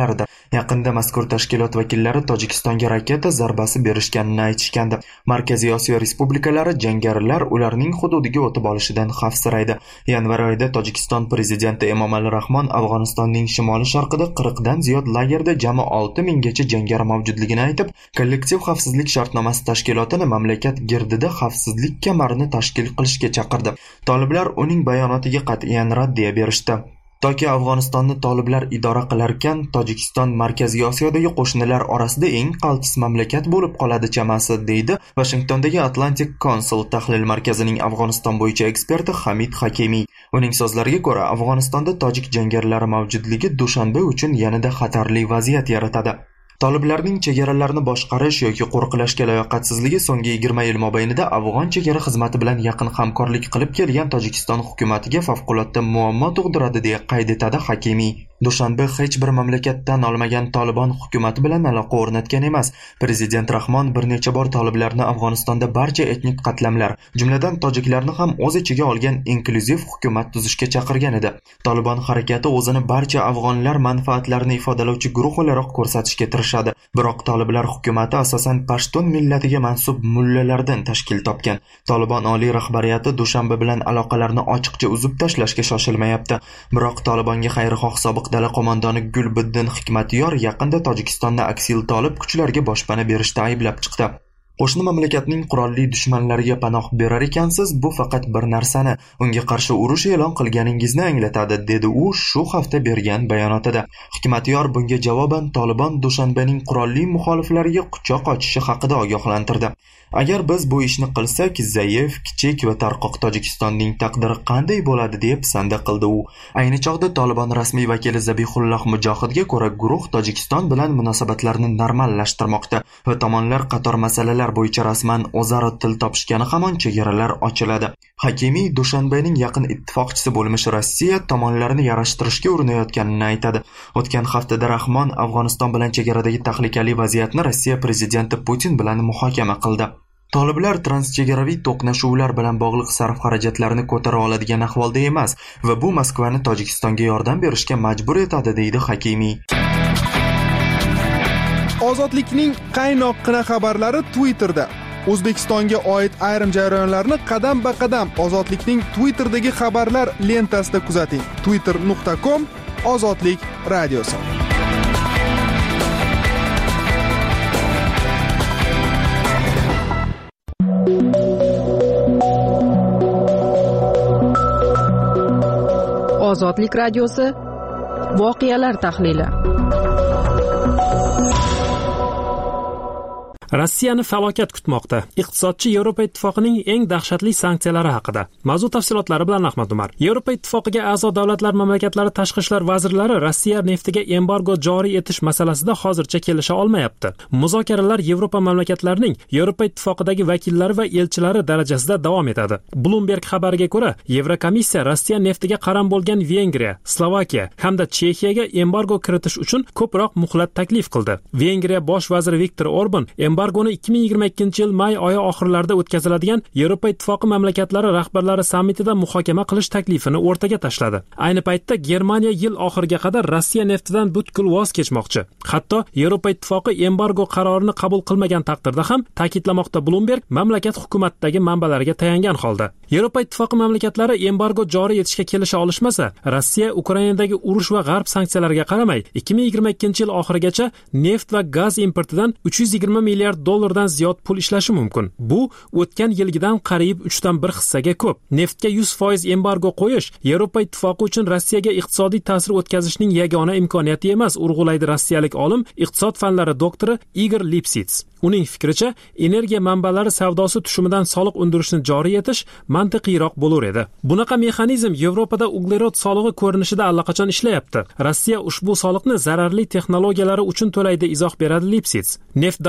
Yaqinda mazkur tashkilot vakillari Tojikistonga raketa zarbasi berishganini aytishgandi. Markaziy Osiyo respublikalari jangarilar ularning hududiga o'tib olishidan xavfsiraydi. Yanvar oyida Tojikiston prezidenti Emomali Rahmon Afg'onistonning shimoli-sharqida 40 dan ziyod lagerda jami 6000 gacha jangari mavjudligini aytib, kollektiv xavfsizlik shartnomasi tashkilotini mamlakat girdida xavfsizlik kamarini tashkil qilishga chaqirdi. Toliblar uning bayonotiga qat'iyan raddiya berishdi. Toki Afg'onistonni toliblar idora qilarkan, Tojikiston Markaziy Osiyodagi qo'shnilar orasida eng qaltis mamlakat bo'lib qoladi chamasi, deydi Washingtondagi Atlantic Council tahlil markazining Afg'oniston bo'yicha eksperti Hamid Hakimiy. Uning so'zlariga ko'ra, Afg'onistonda tojik jangarilari mavjudligi Dushanbe uchun yanada xatarli vaziyat yaratadi. Toliblarning chegaralarni boshqarish yoki qo'riqlashga layoqatsizligi so'nggi 20 yil mobaynida Afg'on chegara xizmati bilan yaqin hamkorlik qilib kelgan Tojikiston hukumatiga favqulodda muammo tug'diradi deya qayd etadi Hakimiy. Dushanbe hech bir mamlakatdan olmagan Tolibon hukumati bilan aloqa o'rnatgan emas. Prezident Rahmon bir necha bor toliblarni Afg'onistonda barcha etnik qatlamlar, jumladan tojiklarni ham o'z ichiga olgan inklyuziv hukumat tuzishga chaqirgan edi. Tolibon harakati o'zini barcha afg'onlar manfaatlarini ifodalovchi guruh o'laroq ko'rsatishga tirishadi. Biroq toliblar hukumati asosan pashtun millatiga mansub mullalardan tashkil topgan. Tolibon oliy rahbariyati Dushanbe bilan aloqalarni ochiqcha uzib tashlashga shoshilmayapti. Biroq Tolibonga xayrixoh sobiq dala qo'mondoni Gulbiddin Hikmatyor yaqinda Tojikistonni aksil tolib kuchlarga boshpana berishda ayblab chiqdi. Qo'shni mamlakatning qurolli dushmanlariga panoh berar ekansiz, bu faqat bir narsani, unga qarshi urush e'lon qilganingizni anglatadi, dedi u shu hafta bergan bayonotida. Hikmatyor bunga javoban Tolibon Dushanbening qurolli muxoliflariga quchoq ochishi haqida ogohlantirdi. Agar biz bu ishni qilsak, zaif, kichik va tarqoq Tojikistonning taqdiri qanday bo'ladi deb sanda qildi u. Ayni chog'da Tolibon rasmiy vakili Zabihulloh Mujohidga ko'ra, guruh Tojikiston bilan munosabatlarni normallashtirmoqda va tomonlar qator masalalar bo'yicha rasman o'zaro til topishgani hamon chegaralar ochiladi. Hakimiy Dushanbening yaqin ittifoqchisi bo'lmish Rossiya tomonlarni yarashtirishga urinayotganini aytadi. O'tgan haftada Rahmon Afg'oniston bilan chegaradagi tahlikali vaziyatni Rossiya prezidenti Putin bilan muhokama qildi. Toliblar transchegaraviy to'qnashuvlar bilan bog'liq sarf-xarajatlarni ko'tara oladigan ahvolda emas va bu Moskvani Tojikistonga yordam berishga majbur etadi, deydi Hakimiy. Ozodlikning qaynoqqina xabarlari Twitterda. O'zbekistonga oid ayrim jarayonlarni qadam-ba-qadam Ozodlikning Twitterdagi xabarlar lentasida kuzating. twitter.com/ozodlik radiosi. Ozodlik radiosi voqealar tahlili. Rossiyani falokat kutmoqda. Iqtisodchi Yevropa Ittifoqining eng dahshatli sanksiyalari haqida. Mavzu tafsilotlari bilan Ahmad Umar. Yevropa Ittifoqiga a'zo davlatlar mamlakatlari tashqi ishlar vazirlari Rossiya neftiga embargo joriy etish masalasida hozircha kelisha olmayapti. Muzokaralar Yevropa mamlakatlarining Yevropa Ittifoqidagi vakillari va elchilari darajasida davom etadi. Bloomberg xabariga ko'ra, Yevrokomissiya Rossiya neftiga qaram bo'lgan Vengriya, Slovakiya hamda Chexiyaga embargo kiritish uchun ko'proq muhlat taklif qildi. Vengriya bosh vaziri Viktor Orban embargoni 2022-yil may oyi oxirlarida o'tkaziladigan Yevropa Ittifoqi mamlakatlari rahbarlari sammitida muhokama qilish taklifini o'rtaga tashladi. Ayni paytda Germaniya yil oxiriga qadar Rossiya neftidan butkul voz kechmoqchi. Hatto Yevropa Ittifoqi embargo qarorini qabul qilmagan taqdirda ham, ta'kidlamoqda Bloomberg mamlakat hukumatidagi manbalariga tayangan holda. Yevropa Ittifoqi mamlakatlari embargo joriy etishga kelisha olishmasa, Rossiya Ukrainadagi urush va g'arb sanksiyalariga qaramay 2022-yil oxirigacha neft va gaz importidan 320 milliard dollardan ziyod pul ishlashi mumkin. Bu o'tgan yilgidan qariyb 3/1 hissaga ko'p. Neftga 100% embargo qo'yish Yevropa Ittifoqi uchun Rossiyaga iqtisodiy ta'sir o'tkazishning yagona imkoniyati emas, urg'ulaydi rossiyalik olim, iqtisod fanlari doktori Igor Lipsits. Uning fikricha, energiya manbalari savdosi tushumidan soliq undirishni joriy etish mantiqiyroq bo'lar edi. Bunaqa mexanizm Yevropada uglerod solig'i ko'rinishida allaqachon ishlayapti. Rossiya ushbu soliqni zararli texnologiyalari uchun to'laydi, izoh beradi Lipsits. Neft daromadlariga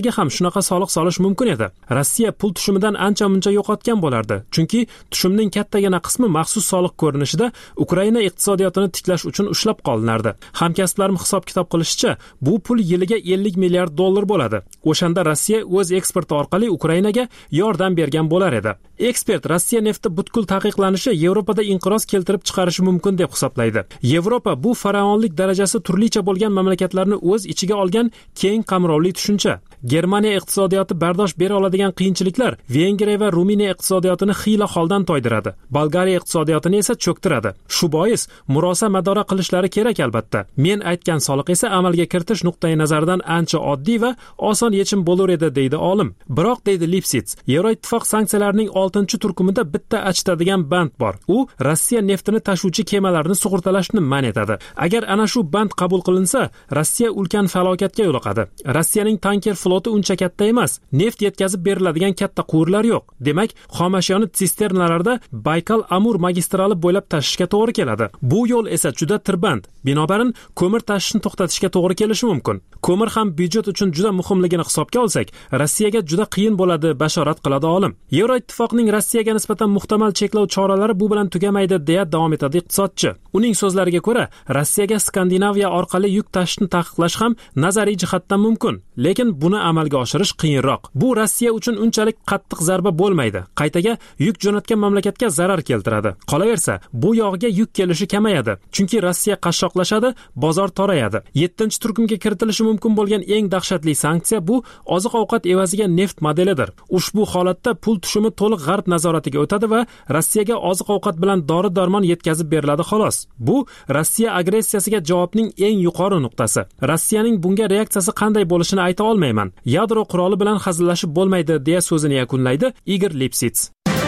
Ukrainaga ham shunaqa soliq solish mumkin edi. Rossiya pul tushumidan ancha-muncha yo'qotgan bo'lardi. Chunki tushumning kattagina qismi maxsus soliq ko'rinishida Ukraina iqtisodiyotini tiklash uchun ushlab qolinardi. Hamkasblarim hisob-kitob qilishicha, bu pul yiliga 50 milliard dollar bo'ladi. O'shanda Rossiya o'z eksporti orqali Ukrainaga yordam bergan bo'lar edi. Ekspert Rossiya nefti butkul taqiqlanishi Yevropada inqiroz keltirib chiqarishi mumkin deb hisoblaydi. Yevropa bu faraonlik darajasi turlicha bo'lgan mamlakatlarni o'z ichiga olgan keng qamrovli tushuncha. Germaniya iqtisodiyoti bardosh bera oladigan qiyinchiliklar Vengriya va Ruminiya iqtisodiyotini xiyla holdan toydiradi. Bolgariya iqtisodiyotini esa cho'ktiradi. Shu bois murosa madora qilishlari kerak albatta. Men aytgan soliq esa amalga kiritish nuqtai nazaridan ancha oddiy va oson yechim bo'lar edi deydi olim. Biroq deydi Lipsitz, Yevroittifoq sanksiyalarining 6-turkumida bitta achitadigan band bor. U Rossiya neftini tashuvchi kemalarni sug'urtalashni man etadi. Agar ana shu band qabul qilinsa, Rossiya ulkan falokatga yo'liqadi. Rossiyaning tanker floti uncha katta emas. Neft yetkazib beriladigan katta quvurlar yo'q. Demak, xomashyoni sisternalarda Baykal-Amur magistrali bo'ylab tashishga to'g'ri keladi. Bu yo'l esa juda tirband. Binobarin, ko'mir tashishni to'xtatishga to'g'ri kelishi mumkin. Ko'mir ham byudjet uchun juda muhimligini hisobga olsak, Rossiyaga juda qiyin bo'ladi, bashorat qiladi olim. Yevroittifoqning Rossiyaga nisbatan muhtamal cheklov choralari bu bilan tugamaydi, deya davom etadi iqtisodchi. Uning so'zlariga ko'ra, Rossiyaga Skandinaviya orqali yuk tashishni taqiqlash ham nazariy jihatdan mumkin, lekin buni amalga oshirish qiyinroq. Bu Rossiya uchun unchalik qattiq zarba bo'lmaydi. Qaytaga yuk jo'natgan mamlakatga zarar keltiradi. Qolaversa, bu yog'iga yuk kelishi kamayadi. Chunki Rossiya qashshoqlashadi, bozor torayadi. 7-turkumga kiritilishi mumkin bo'lgan eng dahshatli sanksiya bu oziq-ovqat evaziga neft modelidir. Ushbu holatda pul tushumi to'liq g'arb nazoratiga o'tadi va Rossiyaga oziq-ovqat bilan dori-darmon yetkazib beriladi xolos. Bu Rossiya agressiyasiga javobning eng yuqori nuqtasi. Rossiyaning bunga reaksiyasi qanday bo'lishini ayta olmayman. Yadro quroli bilan hazillashib bo'lmaydi, deya so'zini yakunlaydi Igor Lipsitz.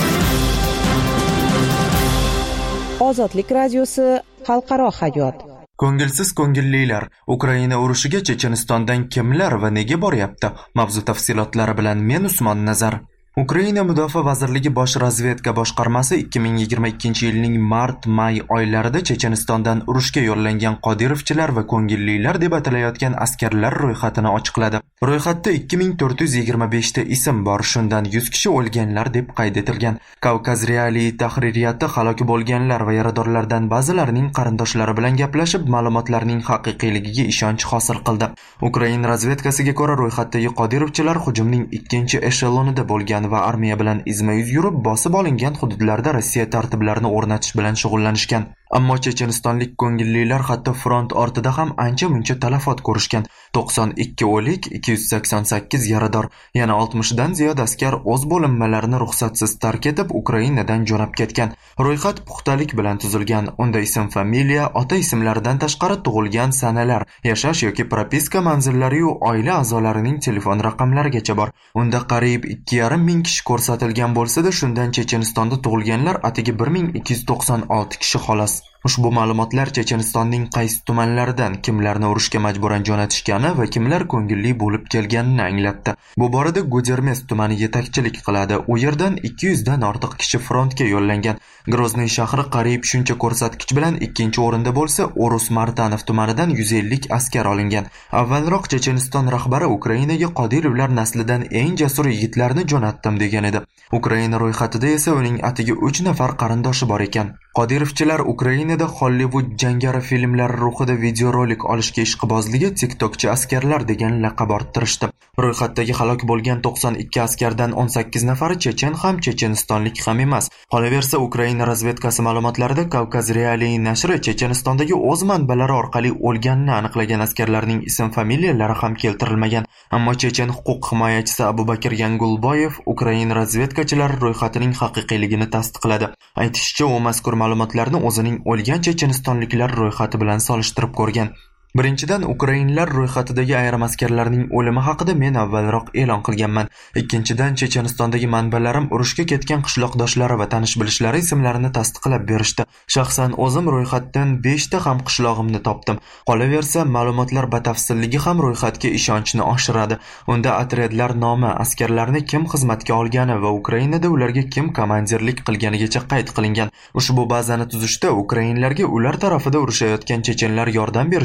Ozodlik radiosi xalqaro hayot. Ko'ngilsiz ko'ngillilar, Ukraina urushiga Chechenistondan kimlar va nega boryapti? Mavzu tafsilotlari bilan men Usmon Nazar. Ukraina Mudofaa vazirligi bosh razvedka boshqarmasi 2022-yilning mart-may oylarida Chechenistondan urushga yo'llangan Qodirovchilar va ko'ngillilar deb atalayotgan askarlar ro'yxatini ochiqladi. Ro'yxatda 2425 ta ism bor, shundan 100 kishi o'lganlar deb qayd etilgan. Kavkaz Realiy tahririyati halok bo'lganlar va yaradorlardan ba'zilarining qarindoshlari bilan gaplashib, ma'lumotlarning haqiqiyligiga ishonch hosil qildi. Ukraina razvedkasiga ko'ra, ro'yxatdagi Qodirovchilar hujumning ikkinchi eshelonida bo'lgan va armiya bilan izma-yuz yurib, bosib olingan hududlarda Rossiya tartiblarini o'rnatish bilan shug'ullanishgan. Ammo chechenistonlik ko'ngillilar hatto front ortida ham ancha-muncha talafot ko'rishgan. 92 o'lik, 288 yarador, yana 60 dan ziyod askar o'z bo'linmalarini ruxsatsiz tark etib Ukrainadan jo'nab ketgan. Ro'yxat puxtalik bilan tuzilgan. Unda ism-familiya, ota ismlaridan tashqari tug'ilgan sanalar, yashash yoki propiska manzillari va oila a'zolarining telefon raqamlarigacha bor. Unda qariyb 2,5 ming kishi ko'rsatilgan bo'lsa-da, shundan Chechenistonda tug'ilganlar atigi 1296 kishi xolos. Ushbu ma'lumotlar Chechenistonning qaysi tumanlaridan kimlarni urushga majburan jo'natishgani va kimlar ko'ngilli bo'lib kelganini anglatdi. Bu borada Gudermes tumani yetakchilik qiladi. U yerdan 200 dan ortiq kishi frontga yo'llangan. Grozny shahri qariyb shuncha ko'rsatkich bilan ikkinchi o'rinda bo'lsa, Orus Martanov tumanidan 150 askar olingan. Avvalroq Checheniston rahbari Ukrainaga Qodirovlar naslidan eng jasur yigitlarni jo'natdim degan edi. Ukraina ro'yxatida esa uning atigi 3 nafar qarindoshi bor ekan. Qodirovchilar Ukrainada Hollywood jangari filmlari ruhida videorolik olishga ishqibozligi TikTokchi askarlar degan laqab orttirishdi. Ro'yxatdagi halok bo'lgan 92 askardan 18 nafari chechen ham chechenistonlik ham emas. Qolaversa, Ukraina razvedkasi ma'lumotlarida Kavkaz Realiy nashri Chechenistondagi o'z manbalari orqali o'lganini aniqlagan askarlarning ism-familiyalari ham keltirilmagan. Ammo chechen huquq himoyachisi Abubakir Yangulboyev Ukraina razvedkachilari ro'yxatining haqiqiyligini tasdiqladi. Aytishicha, u mazkur ma'lumotlarni o'zining o'lgan chechenistonliklar ro'yxati bilan solishtirib ko'rgan. Birinchidan, ukrainlar ro'yxatidagi ayrim askarlarning o'limi haqida men avvalroq e'lon qilganman. Ikkinchidan, Chechenistondagi manbalarim urushga ketgan qishloqdoshlari va tanish-bilishlari ismlarini tasdiqlab berishdi. Shaxsan o'zim ro'yxatdan 5 ta ham qishlog'imni topdim. Qolaversa, ma'lumotlar batafsilligi ham ro'yxatga ishonchni oshiradi. Unda otryadlar nomi, askarlarni kim xizmatga olgani va Ukrainada ularga kim komandirlik qilganigacha qayd qilingan. Ushbu bazani tuzishda ukrainlarga ular tarafida urushayotgan chechenlar yordam berishganiga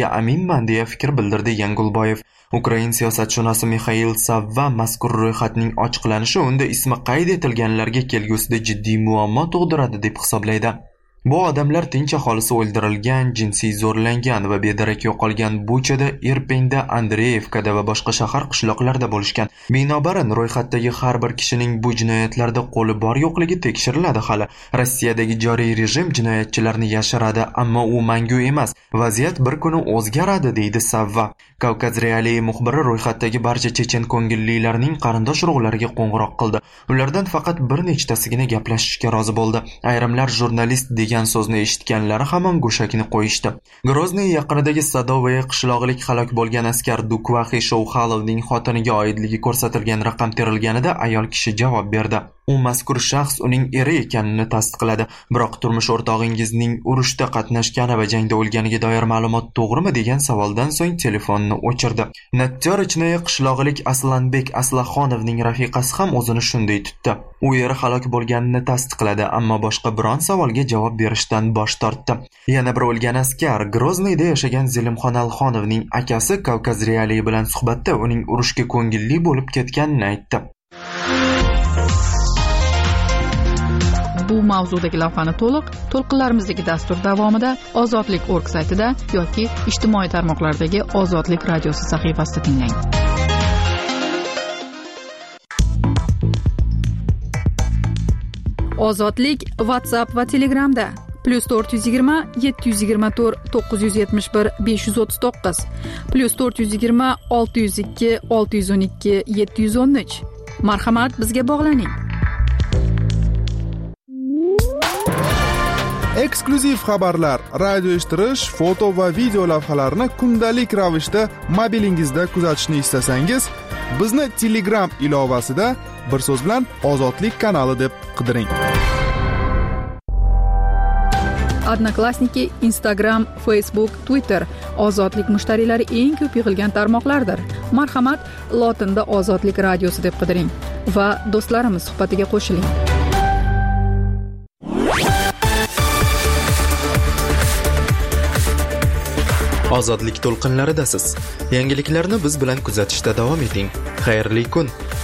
qilishiga aminman deya fikr bildirdi Yangulboyev. Ukrain siyosatshunosi Mixail Savva mazkur ro'yxatning ochiqlanishi unda ismi qayd etilganlarga kelgusida jiddiy muammo tug'diradi deb hisoblaydi. Bu odamlar tinch aholisi o'ldirilgan, jinsiy zo'rlangan va bedarak yo'qolgan Buchada, Irpinda, Andreyevkada va boshqa shahar qishloqlarda bo'lishgan. Binobarin ro'yxatdagi har bir kishining bu jinoyatlarda qo'li bor yo'qligi tekshiriladi hali. Rossiyadagi joriy rejim jinoyatchilarni yashiradi, ammo u mangu emas. Vaziyat bir kuni o'zgaradi, deydi Savva. Kavkaz Realiy muxbiri ro'yxatdagi barcha chechen ko'ngillilarning qarindosh urug'lariga qo'ng'iroq qildi. Ulardan faqat bir nechtasigina gaplashishga rozi bo'ldi. Ayrimlar jurnalist degan so'zni eshitganlari hamon go'shakni qo'yishdi. Grozniy yaqinidagi Sadovaya qishlog'ilik halok bo'lgan askar Dukvaxi Shouxalovning xotiniga oidligi ko'rsatilgan raqam terilganida ayol kishi javob berdi. U mazkur shaxs uning eri ekanini tasdiqladi. Biroq turmush o'rtog'ingizning urushda qatnashgani va jangda o'lganiga doir ma'lumot to'g'rimi degan savoldan so'ng telefonni o'chirdi. Natyor-Ichnoye qishlog'ilik Aslanbek Aslaxonovning rafiqasi ham o'zini shunday tutdi. U eri halok bo'lganini tasdiqladi, ammo boshqa biron savolga javob berishdan bosh tortdi. Yana bir o'lgan askar Grozniyda yashagan Zelimxon Alxonovning akasi Kavkaz Realiy bilan suhbatda uning urushga ko'ngilli bo'lib ketganini aytdi. Bu mavzudagi lavhani to'lqinlarimizdagi dastur davomida ozodlik.org saytida yoki ijtimoiy tarmoqlardagi Ozodlik radiosi sahifasida tinglang. Ozodlik WhatsApp va Telegramda +420 724 971 539 +420 602 612 713. Marhamat, bizga bog'laning. Eksklyuziv xabarlar, radio eshittirish, foto va video lavhalarni kundalik ravishda mobilingizda kuzatishni istasangiz, bizni Telegram ilovasida bir so'z bilan Ozodlik kanali deb qidiring. Odnoklassniki, Instagram, Facebook, Twitter Ozodlik mushtariylari eng ko'p yig'ilgan tarmoqlardir. Marhamat, lotinda Ozodlik radiosi deb qidiring va do'stlarimiz suhbatiga qo'shiling. Ozodlik to'lqinlaridasiz. Yangiliklarni biz bilan kuzatishda davom eting. Xayrli kun.